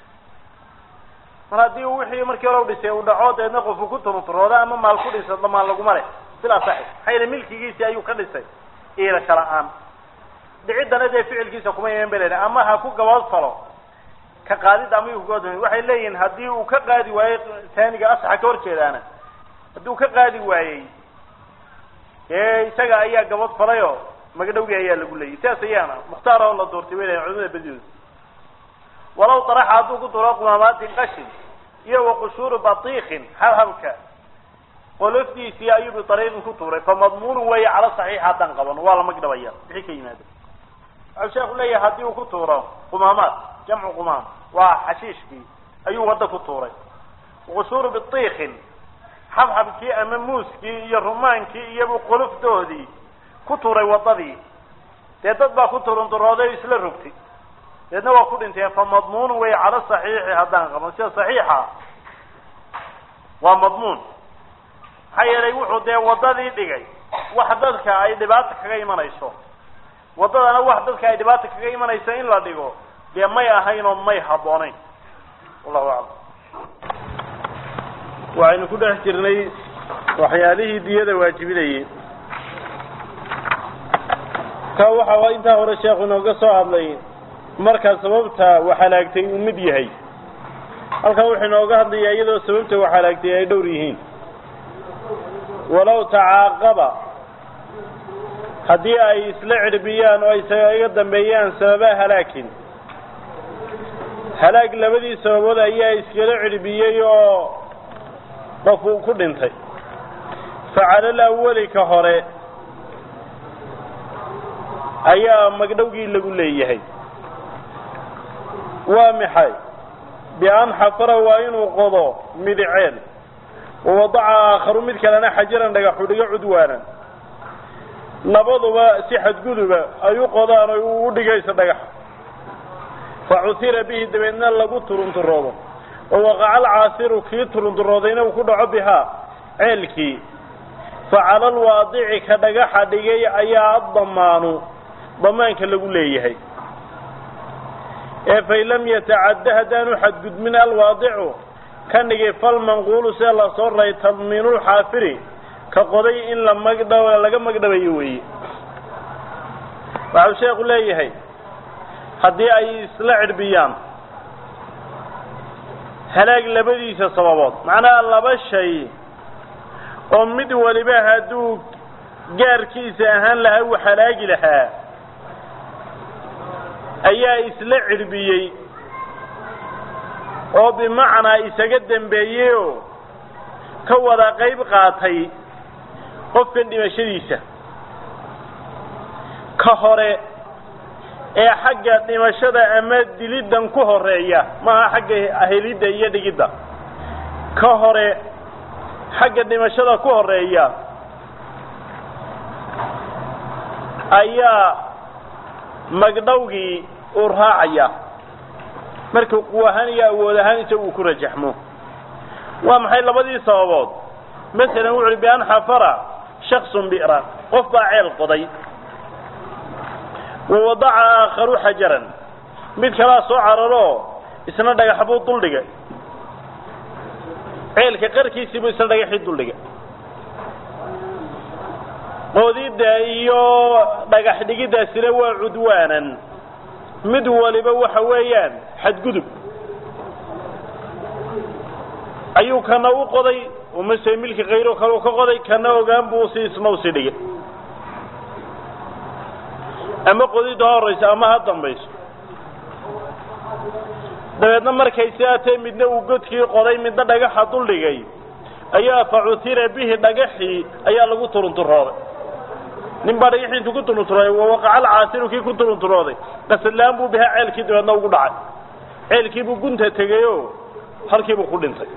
maradi wixii markii hore dhisay uu dhaco deedna qof ku turunturooda ama maal ku dhisay dhamaan lagu maray sila sax hayr milkigiisa ayuu ka dhisay ila kala dhicidana de ficilkiisa kuma yeelan baleena ama ha ku gabaad falo ka qaadid ama uu go'do waxay leeyihiin hadii uu ka qaadi waayo taaniga asaxa ka horjeedana hadii uu ka qaadi waayay isaga ayaa gabaad falayo magdhowgi ayaa lagu leeyahay taas ayana muxtaar oo la doortay weeyaan culimada badiyo ولو طرح عدوك طرق مامات قشن يو قشور بطيخ حرهبك قلفتي في أيوب طريق كتورة فمضمون وهي على صحيح حتى انقبن ولا مقدبيا بحكي ينادي الشيخ لي هديه كتورة قمامات جمع قمام وحشيش فيه أيوب هذا كتورة وقشور بطيخ xabxabkii ama muuskii iyo rumaankii iyabu qolofdoodii ku tuuray wadadii dee dad baa ku turunturooday isla rogtay deedna waa ku dhinteen fa madmuun way cala saxiixi haddaan qaban sida saxiixa waa madmuun maxaa yeelay wuxuu dee wadadii dhigay wax dadka ay dhibaato kaga imanayso wadadana wax dadka ay dhibaato kaga imanayso in la dhigo dee may ahayn oo may habboonayn wallahu aclam waxaynu ku dhex jirnay waxyaalihii diyada waajibinayay ka waxa intaa hore sheekhu inooga soo hadlay markaa sababta waxalaagtay uu mid yahay halkan wuxuu inooga hadlayaa iyadoo sababta waxalaagtay ay dhowr yihiin walow tacaaqaba haddii ay isla cirbiyaan oo ay iga dambeeyaan sababa halaakin halaag labadii sababood ayaa iskala cirbiyey oo qof uu ku dhintay facala alawali ka hore ayaa magdhowgii lagu leeyahay waa maxay bian xafara waa inuu qodo midiceel wawadaca aakharu mid kalena xajiran dhagaxu dhigo cudwaanan labaduba si xadguduba ay u qodaan oo u dhigayso dhagaxa facuhira bihi dabeedna lagu turunturoodo oo waqaca alcaasiru kii turunturoodayna uu ku dhaco bihaa ceelkii facala alwaadici ka dhagaxa dhigay ayaa addamaanu damaanka lagu leeyahay ee fain lam yatacadda haddaanu xadgudmin alwaadicu ka dhigay falmanquulu sida lasoo raray tadmiinulxaafiri ka qoday in laga magdhabayo weeye waxau sheekhu leeyahay haddii ay isla cirbiyaan halaag labadiisa sababood macnaha laba shay oo mid waliba hadduu gaarkiisa ahaan lahaa uu halaagi lahaa ayaa isla cirbiyey oo bimacnaa isaga dambeeyey oo ka wada qayb qaatay qofkan dhimashadiisa ka hore ee xagga dhimashada ama diliddan ku horeeya maaha xagga helidda iyo dhigidda ka hore xagga dhimashada ku horeeya ayaa magdhowgii uu raacaya markuu quw ahaan iyo awood ahaan isaga uu ku rajaxmo waa maxay labadii sababood masalan wuxu uhi bian xafara shaksun bi'ran qof baa ceel qoday wawadaca aakharu xajaran mid kalaa soo cararoo isna dhagax buu duldhigay ceelka qarkiisii buu isna dhagaxii duldhigay qoodidda iyo dhagax dhigiddaasina waa cudwaanan mid waliba waxa weeyaan xadgudub ayuu kana u qoday oo mase milki kayro kale u ka qoday kana ogaan buu si isna usii dhigay ama qodidda horeysa ama ha dambayso dabeedna markay sidaatee midna uu godkii qoday midna dhagaxa duldhigay ayaa facuhira bihi dhagaxii ayaa lagu turunturooday nin baa dhagaxii intuu ku turunturooday wawaqaca alcaasiru kii ku turunturooday qasadlaan buu bihaa ceelkii dabeedna ugu dhacay ceelkii buu gunta tegayoo halkii buu ku dhintay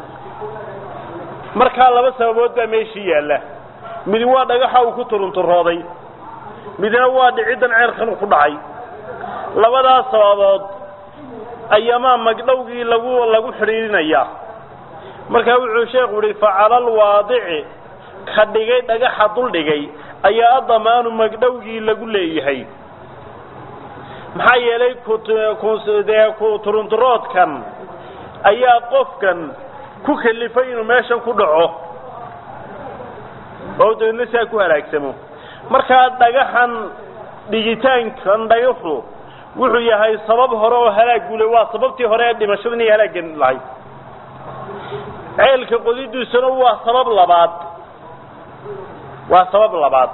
markaa laba sababood baa meeshii yaalla mid waa dhagaxa uu ku turunturooday midna waa dhiciddan ceelkan ku dhacay labadaas sababood ayamaa magdhowgii lagu xidhiirinayaa markaa wuxuu sheekhu yihi facala alwaadici ka dhigay dhagaxa duldhigay ayaa adamaanu magdhowgii lagu leeyahay maxaa yeelay ku turunturoodkan ayaa qofkan ku kalifay inuu meeshan ku dhaco oo dabeedna saa ku halaagsamo markaa dhagaxan dhigitaankan dhagaxu wuxuu yahay sabab hore oo halaag ule waa sababtii hore ee dhimashadan iyo halaagan lahayd ceelka qodidiisuna waa sabab labaad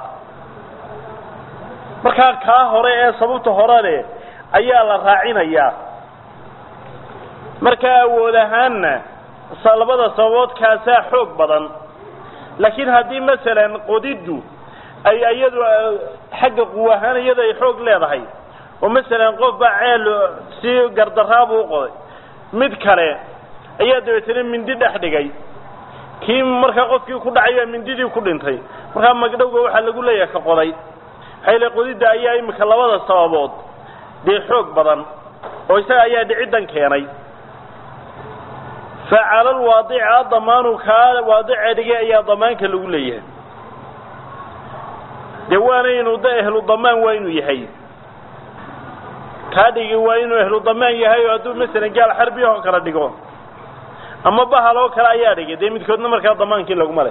markaa kaa hore ee sababta hore leh ayaa la raacinayaa markaa awood ahaanna labada sababood kaasaa xoog badan laakiin haddii masalan qodiddu ay iyadu xagga quw ahaan iyada ay xoog leedahay oo masalan qof baa ceel si gardaraabu u qoday mid kale ayaa dabeetana mindi dhex dhigay kii marka qofkii ku dhacay mindidii ku dhintay marka magdhowga waxa lagu leeyahay ka qoday hayla qodida ayaa imika labada sababood dee xoog badan oo isaga ayaa dhicidan keenay فعلى الواضع ضمان كان واضع دغه ayaa damaanka lagu leeyahay deewaana inuu ehlu damaan waa inuu yahay kaadigi waa inuu ehlu damaan yahay oo aduu mesela gaal xarbi oo kala dhigo ama bahalo kala ayaa dhigay midkoodna marka damaankii lagu malay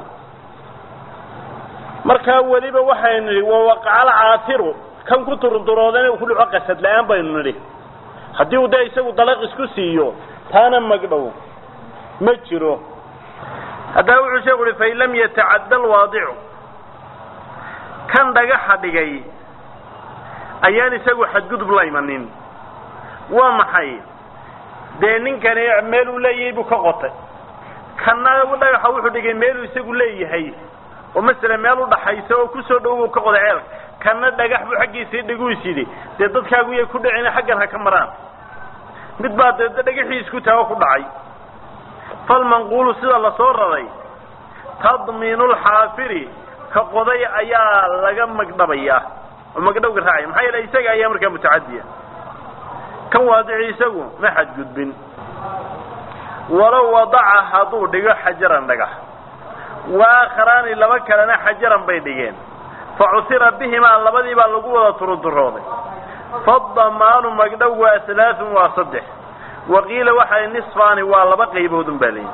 marka waliba waxaynu waqacal aatiru kan ku turunturoodan ku dhaco qasad la'aan baynu nidhi hadii uu isagu dalaq isku siiyo taana magdhow ما جرو هذا هو شيء فإن لم يتعدى الواضع كان دقح دقي أيان يسوي حد قد بلا يمنين ومحي دينين كان يعملوا لي بكقطة كان ولا يحاولوا دقي ميلوا يسوي لي هي ومثلا ميلوا ضحى يسوي كسر دو كقطة عيال كان دقح بحق يصير دقوي سيدي تضد كاقوي يكون عين حقها كمران متبعد دقح يسكتها وكل عي فالمنقول سيدا الله صورري تضمين الحافر كقضي ايا لغا مقدبيا ومقدب راعي maxay la isaga ayaa markaa mutaadiya kan waadici isagu ma xad gudbin walaw wada'a hadu dhigo xajaran dhaga wa akharani laba kalena xajaran bay dhigeen fa'usira bihima labadii baa lagu wada turunturooday fadamaanu magdab wa 3 wa 3 وقيل وحي نصفان والله قيبودن بالين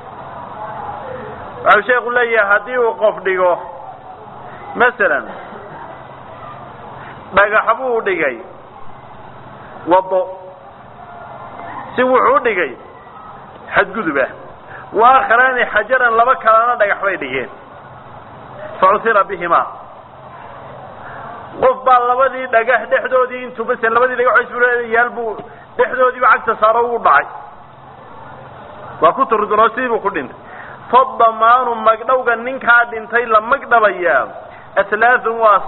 او شيخ لي هدي وقف دغو مثلا دغخبو دغاي وضو سي وحو دغاي حد غدبه واخران حجرا لبا كلنا دغخ bay dhigeen فعثر بهما qof baa labadii dhagax dhexdoodii intuu bas labadii dhagax isbuuray yaalbu dhexdoodii bacagta saaro u dhacay waa ku turduroosiibu ku dhintay fadamaanu magdhowga ninka dhintay la magdhabaya 3 waa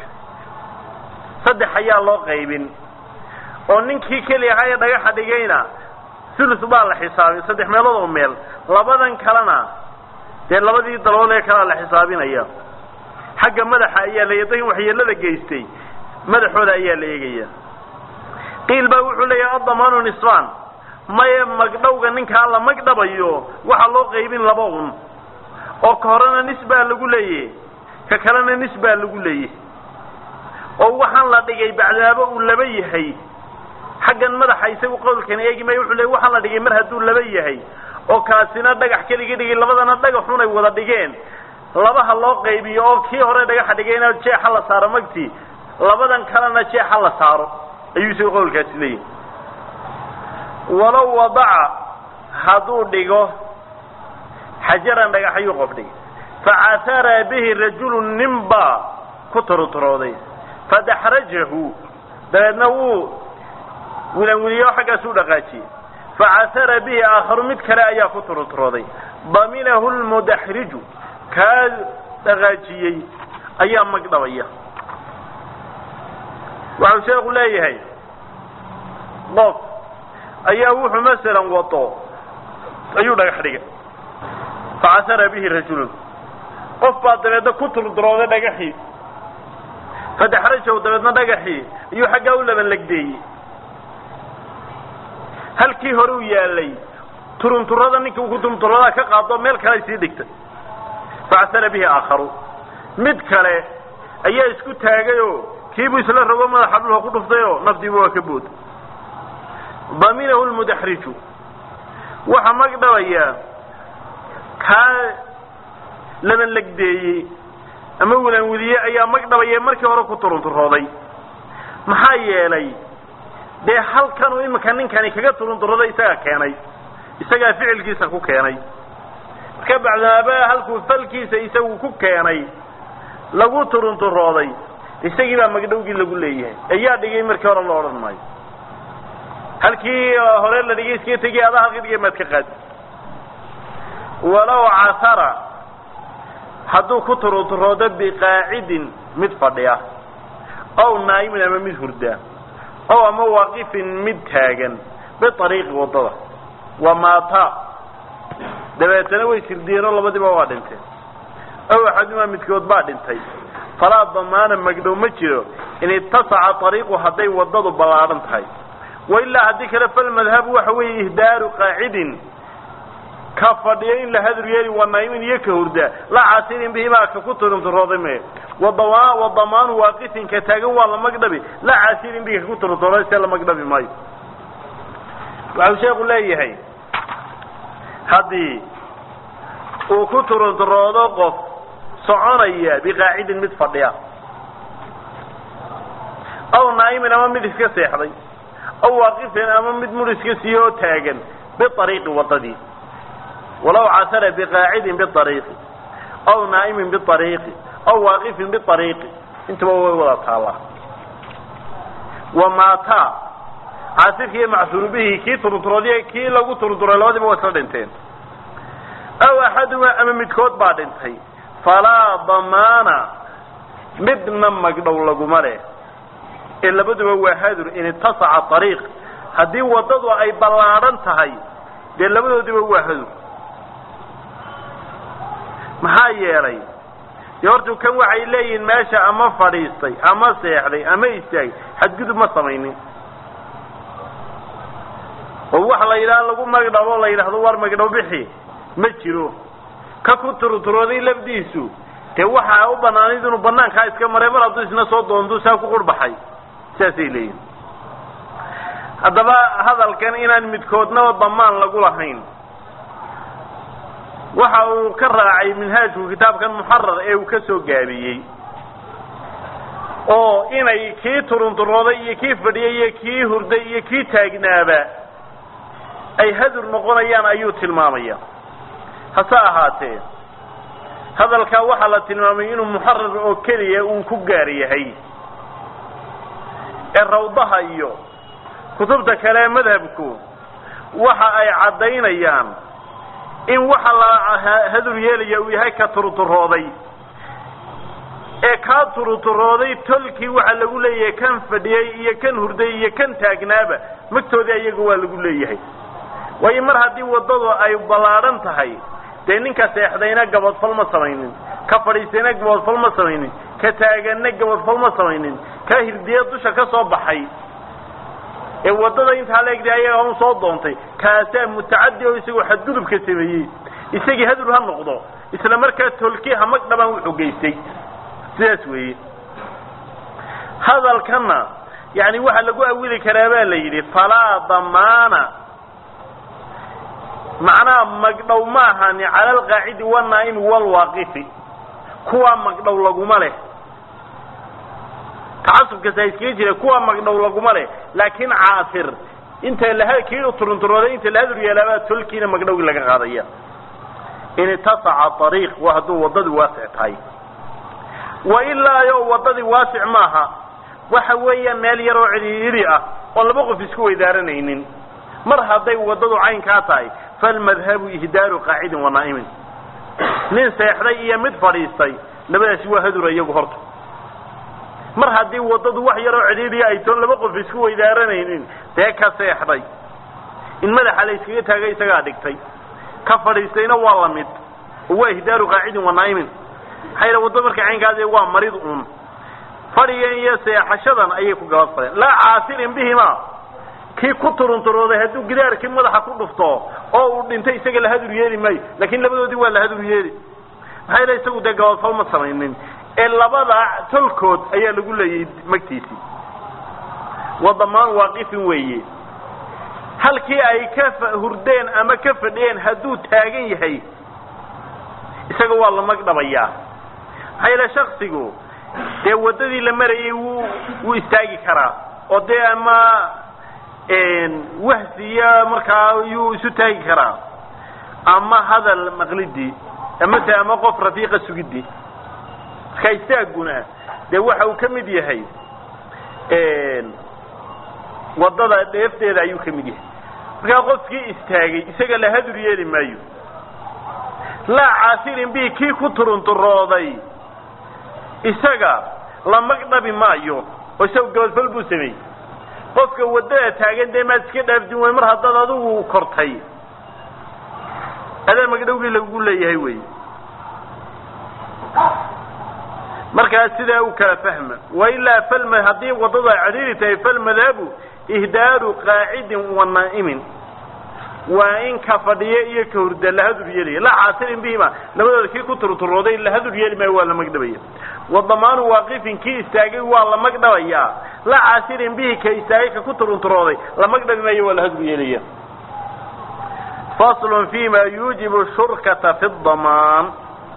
3 ayaa loo qaybin oo ninkii kaliya ay dhagax dhigayna sulus baa la xisaabin 3 meelood oo meel labadan kalena de labadii daloole kala la xisaabinaya حق مدح ayaa leeyahay waxyeelada geystay madaxooda ayaa leeyay qeel baa wuxuu leeyahay adamaanu nisfan ma magdhowga ninka la magdhabayo waxa loo qaybin laba oo ka horena nisba lagu leeyahay ka kalena nisba lagu leeyahay oo waxaan la dhigay bacdaaba uu laba yahay xaqan madaxa isagu qowlkan eegimay wuxuu leeyahay waxaan la dhigay mar haduu laba yahay oo kaasina dhagax kaliya dhigay labadana dhagaxuna ay wada dhigeen labaha loo qaybiyo oo kii hore dhagax dhigayna jeexa la saaro magti labadan kalena jeexa la saaro ayuu soo qowlkaasi leeyahay walaw wada'a hadu dhigo xajaran dhagax ayuu qof dhigay fa'athara bihi rajulun nimba kuturturooday fadaxrajahu dadna wilanwiyo xaga soo dhaqaaji fa'athara bihi aakhar mid kale ayaa kuturturooday daminahu almudahriju كاد دغاجيي ايا مقدبيا waxaan sheegu leeyahay qof ayaa wuxuu mesela wato ayuu dhagax dhigay faasara bihi rajul qof baa dabeedna ku turdrooday dhagaxii fadaxrajo dabeedna dhagaxii ayuu xagga u laban lagdeeyay halkii hore u yaalay turunturada ninka ugu turunturada ka qaado meel kale sii dhigtay فعثر به آخر مد كله أيه اسكو تاجيو كيبو يسلا ربما ما حبله كله فضيو نفدي بوا كبود ضمينه المدحرج وحمق دويا كان لمن لقدي أما ولا ولي أيه مق دويا مركب ورا كترون تراضي محايا لي ده هل كانوا إما كانين كجترون تراضي إسقى فعل كيسا كو كاني كبعد بقى هلكو فلكيسا يسوي كو كاني لغو ترونتو رووداي isagii baa magdhowgii lagu leeyahay ayaa dhigay markii hore loo oran maayo halkii hore la dhigay iska tagay adaha qidii mad ka qaad walaw asara hadu ku turoodo biqaa'idin mid fadhiya aw naayimin ama mid hurda aw ama waqifin mid taagan bi tariiq wadada wa maata dabeetana way sirdiyeen oo labadiiba waa dhinteen aw axaduma midkood baa dhintay falaa damaana magdhow ma jiro in ittasaca ariiqu hadday wadadu ballaadhan tahay wailaa haddii kale falmadhabu waxa weeye ihdaaru qaacidin ka fadhiya in la hadur yeeli waa naa'imin iyo ka hurda la caasirin bihimaa ka ku turunturooday mee wadamaanu waaqifin ka taagan waa la magdhabi la caasirin bihi ka ku turunturooday see la magdhabi maayo waxau sheeku leeyahay haddii uu ku turunturoodo qof soconaya biqaacidin mid fadhiya aw naa'imin ama mid iska seexday aw waaqifin ama mid mur iska siiyo oo taagan biariiqi wadadii walaw casara biqaacidin biariiqi aw naa'imin biariiqi aw waaqifin biariiqi intaba way wada taallaa wamaata caasirkii iyo macsuuru bihi kii turunturoodiy kii lagu turunturay labadiiba waa isla dhinteen aw axaduma ama midkood baa dhintay falaa damaana midna magdhow laguma leh ee labaduba waa hadur in ittasaca ariiq haddii wadadu ay ballaadhan tahay dee labadoodiba waa hadur maxaa yeelay dee hortu kan waxay leeyihiin meesha ama fadhiistay ama seexday ama istaagay xadgudub ma samaynin oo wax la yidhaha lagu magdhabo la yidhaahdo war magdhow bixi ma jiro ka ku turturooday lafdiisu dee waxaa u banaanayd inuu banaankaa iska maray mar hadduu isna soo doonto saa ku qurbaxay saasay leeyihin haddaba hadalkan inaan midkoodnaba damaan lagu lahayn waxa uu ka raacay minhaajku kitaabkan muxarar ee uu ka soo gaabiyey oo inay kii turunturooday iyo kii fadhiyay iyo kii hurday iyo kii taagnaaba ay hadur noqonayaan ayuu tilmaamaya hase ahaatee hadalkaa waxaa la tilmaamay inuu muxarar oo keliya uu ku gaar yahay ee rawdaha iyo kutubta kale madhabku waxa ay caddaynayaan in waxa la hadur yeelaya uu yahay ka turturooday ee kaa turturooday tolkii waxa lagu leeyahay kan fadhiyay iyo kan hurday iyo kan taagnaaba magtoodii iyaga waa lagu leeyahay waayo mar haddii wadadu ay ballaadhan tahay dee ninka seexdayna gabadfal ma samaynin ka fadhiistayna gabadfal ma samaynin ka taaganna gabadfal ma samaynin ka hirdiya dusha ka soo baxay ee wadada intaa leegday ayaga un soo doontay kaasaa mutacaddi oo isagoo xadgudubka sameeyey isagii hadur ha noqdo isla markaa tolkii ha magdhabaan wuxuu geystay sidaas weeye hadalkana yani waxaa lagu awili karaa baa la yidhi falaa damaana macnaha magdhow ma ahani cala alqaacidi wanaa'imi walwaaqifi kuwaa magdhow laguma leh tacasubkaasa iskaga jira kuwaa magdhow laguma leh laakiin caasir inta kii u turunturooday inta la hadur yeelaabaa tolkiina magdhowgi laga qaadaya in itasaca ariiq waa hadduu wadadii waasic tahay wailaa yo wadadii waasic maaha waxa weeyaan meel yaroo cidhiidhi ah oo laba qof isku weydaaranaynin mar hadday wadadu caynkaa tahay falmadhabu ihdaaru qaacidin wanaa'imin nin seexday iyo mid fadhiistay labadaasi waa hadur iyagu horta mar haddii wadadu wax yaroo cidhiidhiya ay toon laba qof isku weydaaranaynin dee ka seexday in madaxa la iskaga taagay isagaa dhigtay ka fadhiistayna waa la mid oo waa ihdaaru qaacidin wanaa'imin maxaa yidha waddo markay caynkaas waa marid un fadhigan iyo seexashadan ayay ku gabad fadeen laa caasirin bihima kii ku turunturooday hadduu gidaarkii madaxa ku dhufto oo uu dhintay isaga la hadur yeeli maayo laakiin labadoodii waa la hadur yeeli maxaa yidha isagu dee gabadfal ma samaynin ee labada tolkood ayaa lagu leeyay magtiisii wadamaan waaqifin weeye halkii ay ka hurdeen ama ka fadhiyeen hadduu taagan yahay isaga waa la magdhabayaa maxaa yeele shaksigu dee waddadii la marayay wuu istaagi karaa oo dee ama wahsiya markaa yuu isu taagi karaa ama hadal maqlidii amase ama qof rafiiqa sugidii marka istaaguna dee waxa uu ka mid yahay waddada dheefteeda ayuu ka mid yahay markaa qofkii istaagay isaga la hadur yeeli maayo laa caasirin bihi kii ku turunturooday isaga la magdhabi maayo oo isaga gabadfal buu sameeyey qofka waddada taagan dee maad iska dhaafdin way mar haddaad adigu kortay هذا مقدوقي لو leeyahay way marka sida uu kala fahma wa illa falma hadii wadada cadiirtay falmadhabu ihdaaru qaa'idin wa naa'imin wa in ka fadhiya iyo ka hurda la hadu yeelay la caasirin bihima labadooda kii ku turturooday la hadu yeelay waa la magdabaya wadamaanu waaqifin kii istaagay waa la magdabaya la caasirin bihi ka istaagay ka ku turturooday la magdabaya waa la hadu yeelaya فاصل فيما يوجب الشركة في الضمان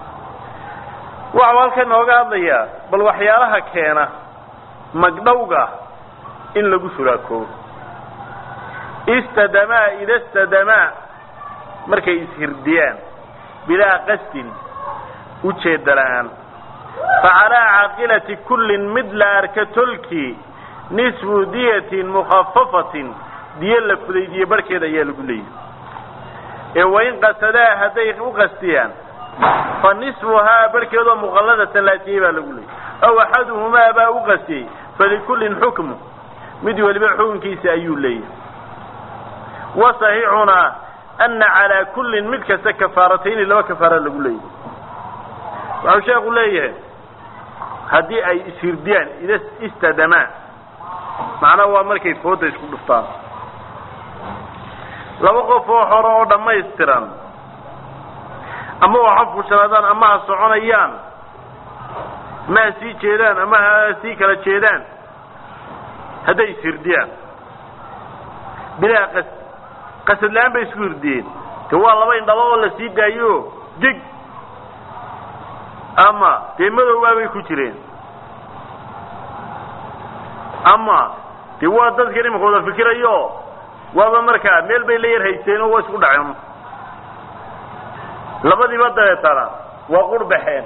وعوالك نوغا هذا بل وحيالها كينا مقدوغا إن لقو شراكو استدماء إذا استدماء مركا يسهرديان بلا قسد وشيدلان فعلى عاقلة كل مدل أركتلك نسب دية مخففة ديال لفليدية بركة ديال لقليه وإن قصدا هذي وقصديان فنصفها بركة مغلظة لا تجيب لقولي أو أحدهما با وقصدي فلكل حكم مدي والبيع حكم كيس أيول لي وصحيحنا أن على كل ملك كفارتين لو كفارة لقولي وعشان أقول لي هذه أي سرديان إذا استدما معناه هو مركي فوت يشكل الفطار laba qof oo xoro oo dhameystiran ama waxa fushadaan ama soconayaan ma sii jeedaan ama sii kala jeedaan haday sirdiyaan bila qasad laan bay isku hirdiyeen waa laba indhaba oo la sii daayo dig ama deemado waabay ku jireen ama waa dadka nimankooda fikirayo waaba markaa meel bay la yar haysteen oo isku dhaceen labadii badaleetana waa qurbaxeen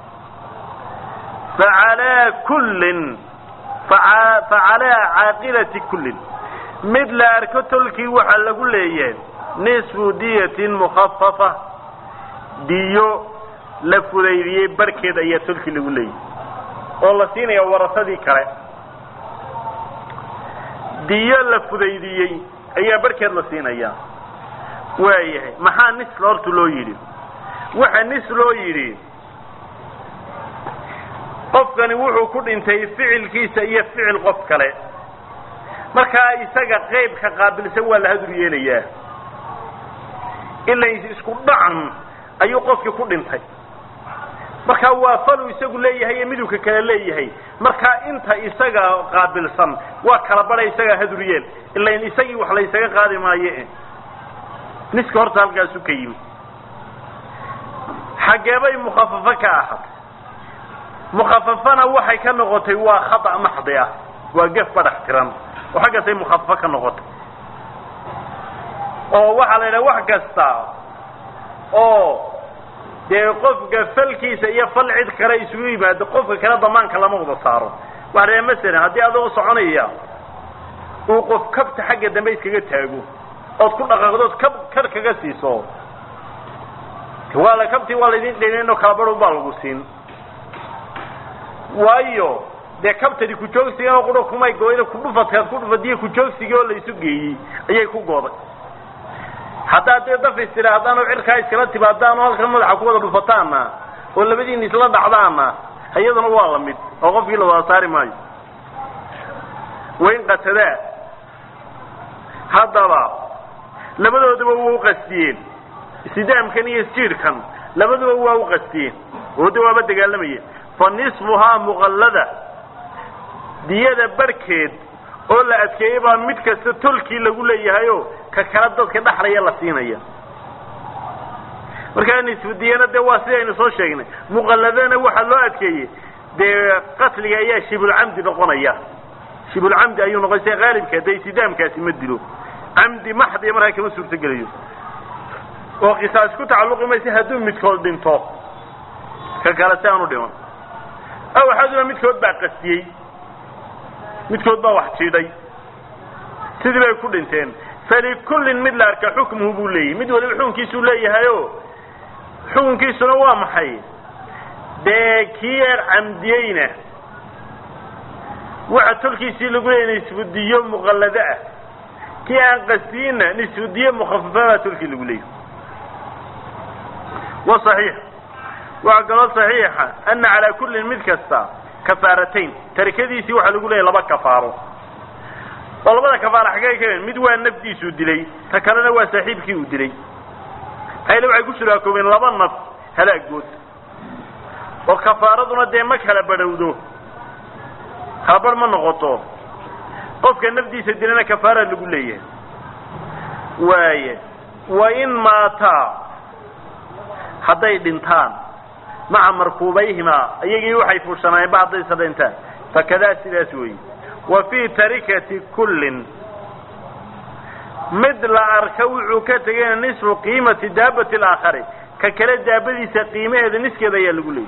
فعلى عاقلة كل مثل أركتلك وحلق ليه نصف دية مخففة ديو لفليدية بركة يتلك ليه والله سيني ورثدي كره ديو لفليدية ayaa barkeed la siinaya waayahay maxaa nis hortu loo yiri waxa nis loo yiri qofkani wuxuu ku dhintay ficilkiisa iyo ficil qof kale marka isaga qayb ka qaabilsan waa la hadur yeelaya illa isku dhacan ayuu qofki ku dhintay marka waa falu isagu leeyahay midowga kale leeyahay marka inta isaga qaabilsan waa kala baray isaga hadur yeel illa in isagii wax la isaga qaadi maayo niska horta halkaas u ka yimi xageebay mukhafafa ka ahad mukhafafana waxay ka noqotay waa khata maxdi ah waa gaf badax tiran waxa gasay mukhafafa ka noqotay oo waxa la yiraahdaa wax kasta oo dee qofka falkiisa iyo fal cid kale isugu yimaado qofka kale damaanka lama wada saaro waxa mesela hadii adoo soconaya uu qof kabta xagga dambe iskaga taago oo ku dhaqaaqdo kar kaga siiso wala kabti wala idin dheeno kala baro baa lagu siin waayo de kabtadi ku joogsiga oo qoro kumay gooyna ku dhufadiyo ku joogsiga oo la isu geeyay ayay ku gooday hadaa dee dafistira hadaan oo cirka iskala tibaadaan oo halka madaxa ku wada dhufataana oo labadiin isla dhacdaana ayaduna waa la mid oo qofkii la wada saari maayo wayn qatada hadaba labadooduba wuu qasdiyeen sidaamkan iyo jiirkan labaduba waa u qasdiyeen oo dawaaba dagaalamaya فنصفها مغلظة ديادة بركيد أولا أتكيبها متك ستلكي لقول ليهايو ككردت كدحر يلا سينيا وكان نصف الديانة دواسية نصو شيئا مغلظان وحلو أتكيه دي قتل يا شبه العمد بقونيا شبه العمد أيون غيسي غالب كدي سدام كاسي مدلو عمد محض يمرها كما سورة قليل وقصاص كو تعلق ما يسيهدون متكول دينتو كالكالسانو ديوان أو حدنا متكود بقى قسيي متكود بقى وحشيدي سيدي بقى كل انتين فلكل مدلار كحكمه بولي مدول الحكم كيسو لي هايو حكم كيسو نوام حي داكير عمديينه وعطل كيسي لقولي نسوديو مغلداء كي عن قسينا نسوديو مخففة تلكي لقولي وصحيح وقال صحيحة أن على كل من كستا كفارتين تركدي سوى حلقوا لي لبا كفاره والله كفارة حقيقة مدوى النفدي سودلي فكرنا هو صاحبك ودلي هاي لو عيقوش لكم من لبا النف هلا قد وكفارتنا ديمك هلا بدودو خبر من نغطوه قفك النفدي سودلنا كفارة اللي قول ليه وإن ماتا حتى دنتان مع مركوبيهما يجي وحي فرشنا بعض سدنتان فكذا سلاسوي وفي تركة كل مثل أركوع كتجين نصف قيمة دابة الآخر ككلا دابة سقيمة هذا نصف كذا يلقولي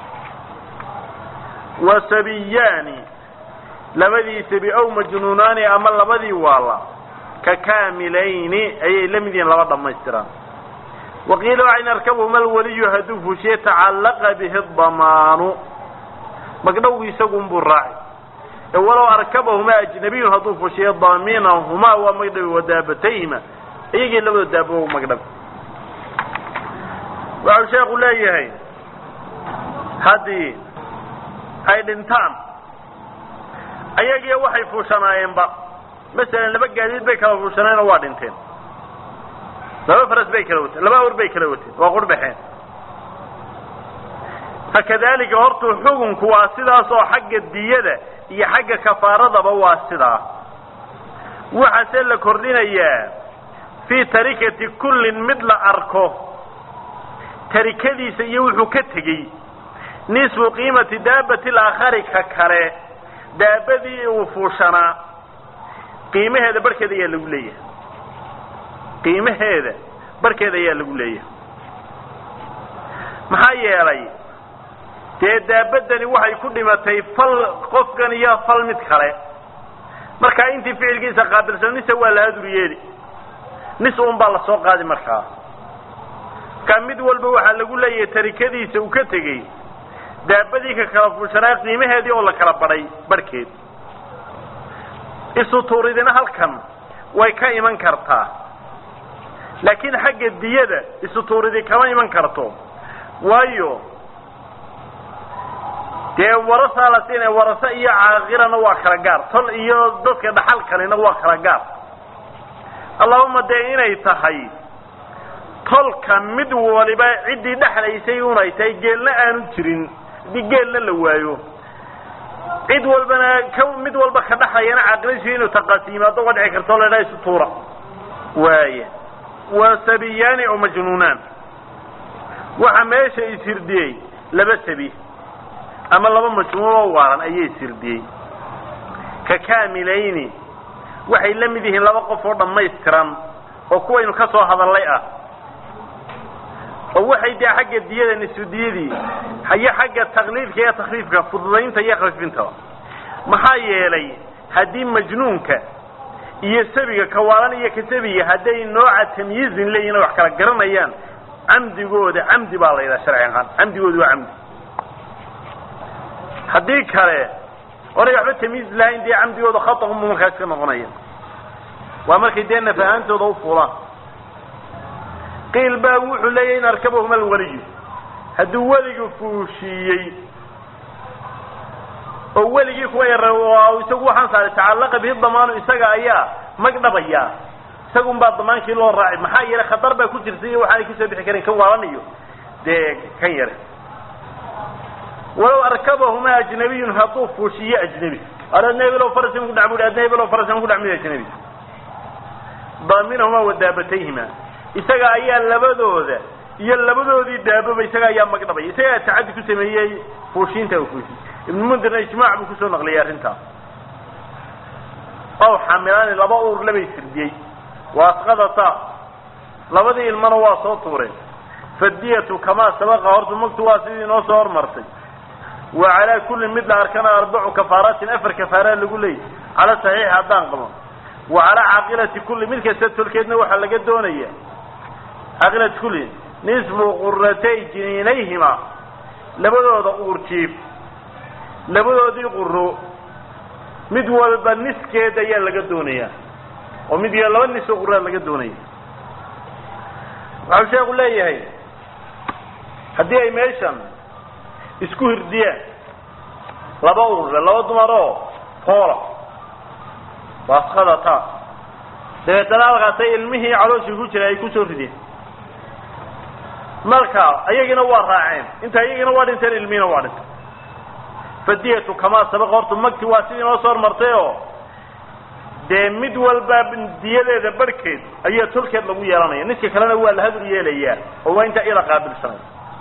وسبيان لبدي سبي أو مجنونان أما لبدي والله ككاملين أي لم يدين لبضا ما يستران وقيل وعين أركبهما الولي هدوف شيء تعلق به الضمان مقدو يسقون بالراعي ولو أركبهما أجنبي هدوف شيء ضامينهما ومقدو ودابتيهما يجي لو دابه مقدو وعلى شيء يقول لي هذه الانتان أيجي وحي فوشنا ينبأ مثلا لما قاعدين بيكلا فوشنا وادنتين لما فرس بيكلوت لما أور بيكلوت وأقول بحين فكذلك هرتو حكم كواسدا صو حق الدية هي حق كفارة بواسدا وحسن لكردين إياه في تركة كل مثل أركو تركة سيوح كتجي نصف قيمة دابة الآخر ككره دابة وفوشنا قيمة هذا بركة دي اللولية قيمة هذا بركة دي اللولية محايا لي دابة وحي كل ما تيفل قفقا يا فل متكره marka intii ficilkiisa qaabilsanisa waa la aduriyay nisum baa la soo qaaday marka kamid walba waxa lagu leeyahay tarikadiisa uu ka tagay daabadii ka kala fuushanaa qiimaheedii oo la kala baray barkeed isu tuuridina halkan way ka iman kartaa laakiin xagga diyada isu tuuridi kama iman karto waayo dee warasa la siinay warasa iyo caaqirana waa kala gaar tol iyo dadka dhaxal kalena waa kala gaar allahumma dee inay tahay tolka mid waliba cidii dhaxlaysay unay tahay geelna aanu jirin digeelna la waayo cid walbana mid walba ka dhaxayana caaqiladiisu inuu taqasiimaado wadci karto la isu tuura waaye wa sabiyani oo majnuunan waxa meesha isirdiyay laba sabi ama laba majnuun waaran ayay sirdiyay ka kaamilayni waxay la mid yihiin laba qof oo dhameystiran oo kuwaynu ka soo hadalay ah oo waxay daa xagga diyada nisudiyadii haya xagga taqliifka iyo takhfiifka fududaynta iyo khafiifinta maxaa yeelay hadii majnuunka iyo sabiga ka waalan iyo kasabiga haday nooca tamyiizin leeyina wax kala garanayaan amdigooda amdi baa la yiraahdaa sharciyan amdigooda waa amdi hadii kale oray waxba tamyiz lahayn dii amdigooda khatahum markaas ka noqonaya waa markay deena faahantooda u fuulaan قيل با وحو ليين اركبهم الولي هدو ولي فوشيي او ولي كو يروا اسغو waxaan saar tacalaq bi dhamaan isaga ayaa magdhabaya isagu baa dhamaanki loo raacay maxaa yeelay khatar ba ku jirtay waxa ay ka soo bixi kareen kan waalanayo de kan yare walaw arkabahuma ajnabiyun hadu fushiya ajnabi aranabi loo farsan ku dhacbu adnabi loo farsan ku dhacmi ajnabi daaminahuma wadabatayhima isaga ayaa labadooda iyo labadoodii daababa isaga ayaa magdhabay isaga taacadi ku sameeyay fuushinta uu fuushi ibn mundir ijmaac buu ku soo naqliyay arinta oo xamilaan laba uur labay sirdiyay waasqadata labadii ilmana waa soo tuureen fadiyatu kama sabaqa hortu magtu waa sidii noo soo hormartay wa ala kulli mid la arkana arbacu kafaaratin afar kafaara lagu leeyahay ala saxiix hadaan qabo wa ala aqilati kulli mid kasta tulkeedna waxa laga doonayaa أغلى كله نسب قرتي جنينيهما لبدو ذا أورتيب لبدو ذي قرو مدول بالنس كده يلا قدونيا ومديا لو النس قرر يلا قدونيا عشان أقول لي هاي haddii ay meeshan isku hirdiyaan laba urur laba dumar oo hoola waasqada taa dabeetana halkaasay ilmihii calooshii ku jiray ay ku soo rideen marka ayagina waa raaceen inta ayagina waa dhinteen ilmihina waa dhintay fadiyatu kama sabaq hortu magti waa sidii noo soo martay oo dee mid walba diyadeeda barkeed ayaa tolkeed lagu yeelanaya ninka kalena waa la hadur yeelayaa oo waa inta ila qaabilsanay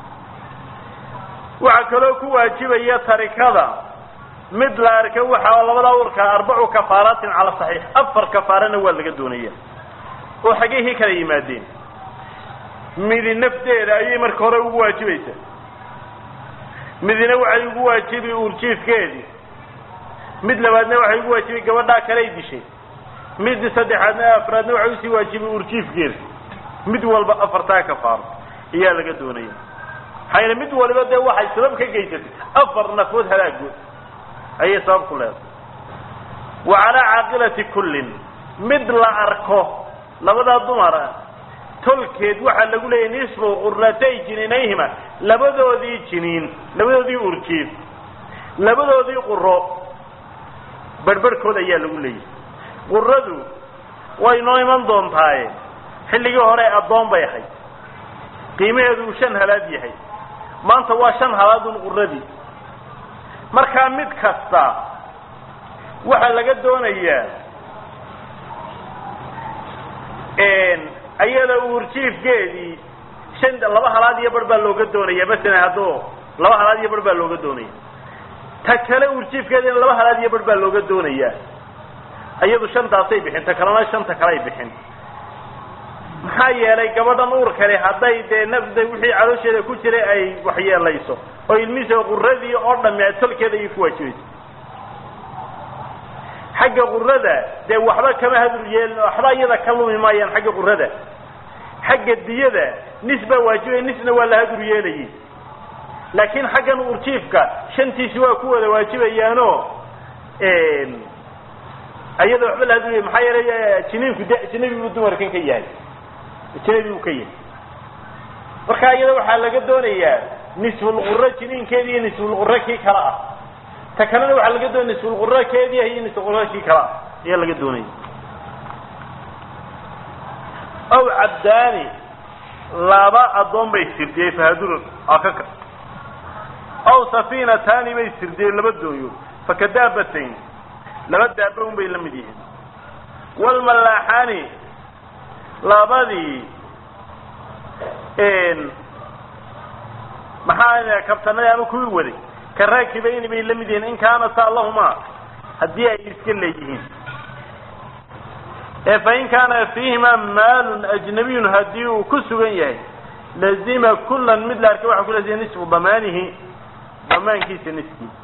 waxa kaloo ku waajibaya tarikada mid la arka waxa labada urka 4 kafaaratin ala sahih afar kafaarana waa laga doonaya oo xageeyay kala yimaadeen mid nafteeda ayay marka hore ugu waajibaysaa midina waxay ugu waajibi urjiifkeedii mid labaadna waxay ugu waajibi gabadha kale ay dishay mid saddexaadna afraadna waxay ugu waajibi urjiifkeedii mid walba afarta kafaaro ayaa laga doonaya hayna mid walba de waxay sabab ka geysatay afar nafood halaagood ayay sabab ku leedahay wa ala aqilati kullin mid la arko labada dumar tolkeed waxa lagu leeyahay nisbu qurratay jininayhima labadoodii jiniin labadoodii urjiif labadoodii qurro barbarkooda ayaa lagu leeyahay qurradu way noo iman doontaa xilligii hore adoon bay ahayd qiimaheedu 5 halaad yahay maanta waa 5 halaadun qurradii marka mid kasta waxa laga doonayaa ayada urjiifkeedii 2 halaad iyo bar baa looga doonaya mesela hadoo 2 halaad iyo bar baa looga doonaya ta kale urjiifkeedii 2 halaad iyo bar baa looga doonaya ayadu 5 taasay bixin ta kalena 5 ta kale ay bixin maxaa yeelay gabadhan uur kale haday de nafda wixii caloosheeda ku jiray ay wax yeelayso oo ilmihiisa qurradii oo dhamay tolkeeda ay ku waajibay xagga qurrada de waxba kama hadur yeelin waxba iyada ka lumi maayaan xagga qurrada xagga diyada nisba waajibay nisna waa la hadur yeelayay laakiin xaggan urjiifka shantiisi waa ku wada waajibayaano ayada waxba la hadur yeelay maxaa yeelay jiniinku dumarkan ka yahay jiniinku ka yahay marka ayada waxa laga doonayaa nisbul qurra jiniinkeedii nisbul qurra ki kala ah takalana waxa laga doonay nisbul qurra keedii iyo nisbul qurra ki kala ayaa laga doonay aw abdani laba adoon bay sirdiyay fahadur akaka aw safinatani bay sirdiyay laba dooyo fakadaabatayn laba daabo bay la mid yihiin wal malahani labadii maxaa kabtanada ama kuwii waday karaakibayni bay la mid yihiin in kaana allahuma hadii ay iska leeyihiin فإن كان فيهما مال أجنبي هديه كسوغن يهي لازم كلا مثل أركب كل زي نصف ضمانه ضمان كيس نسكي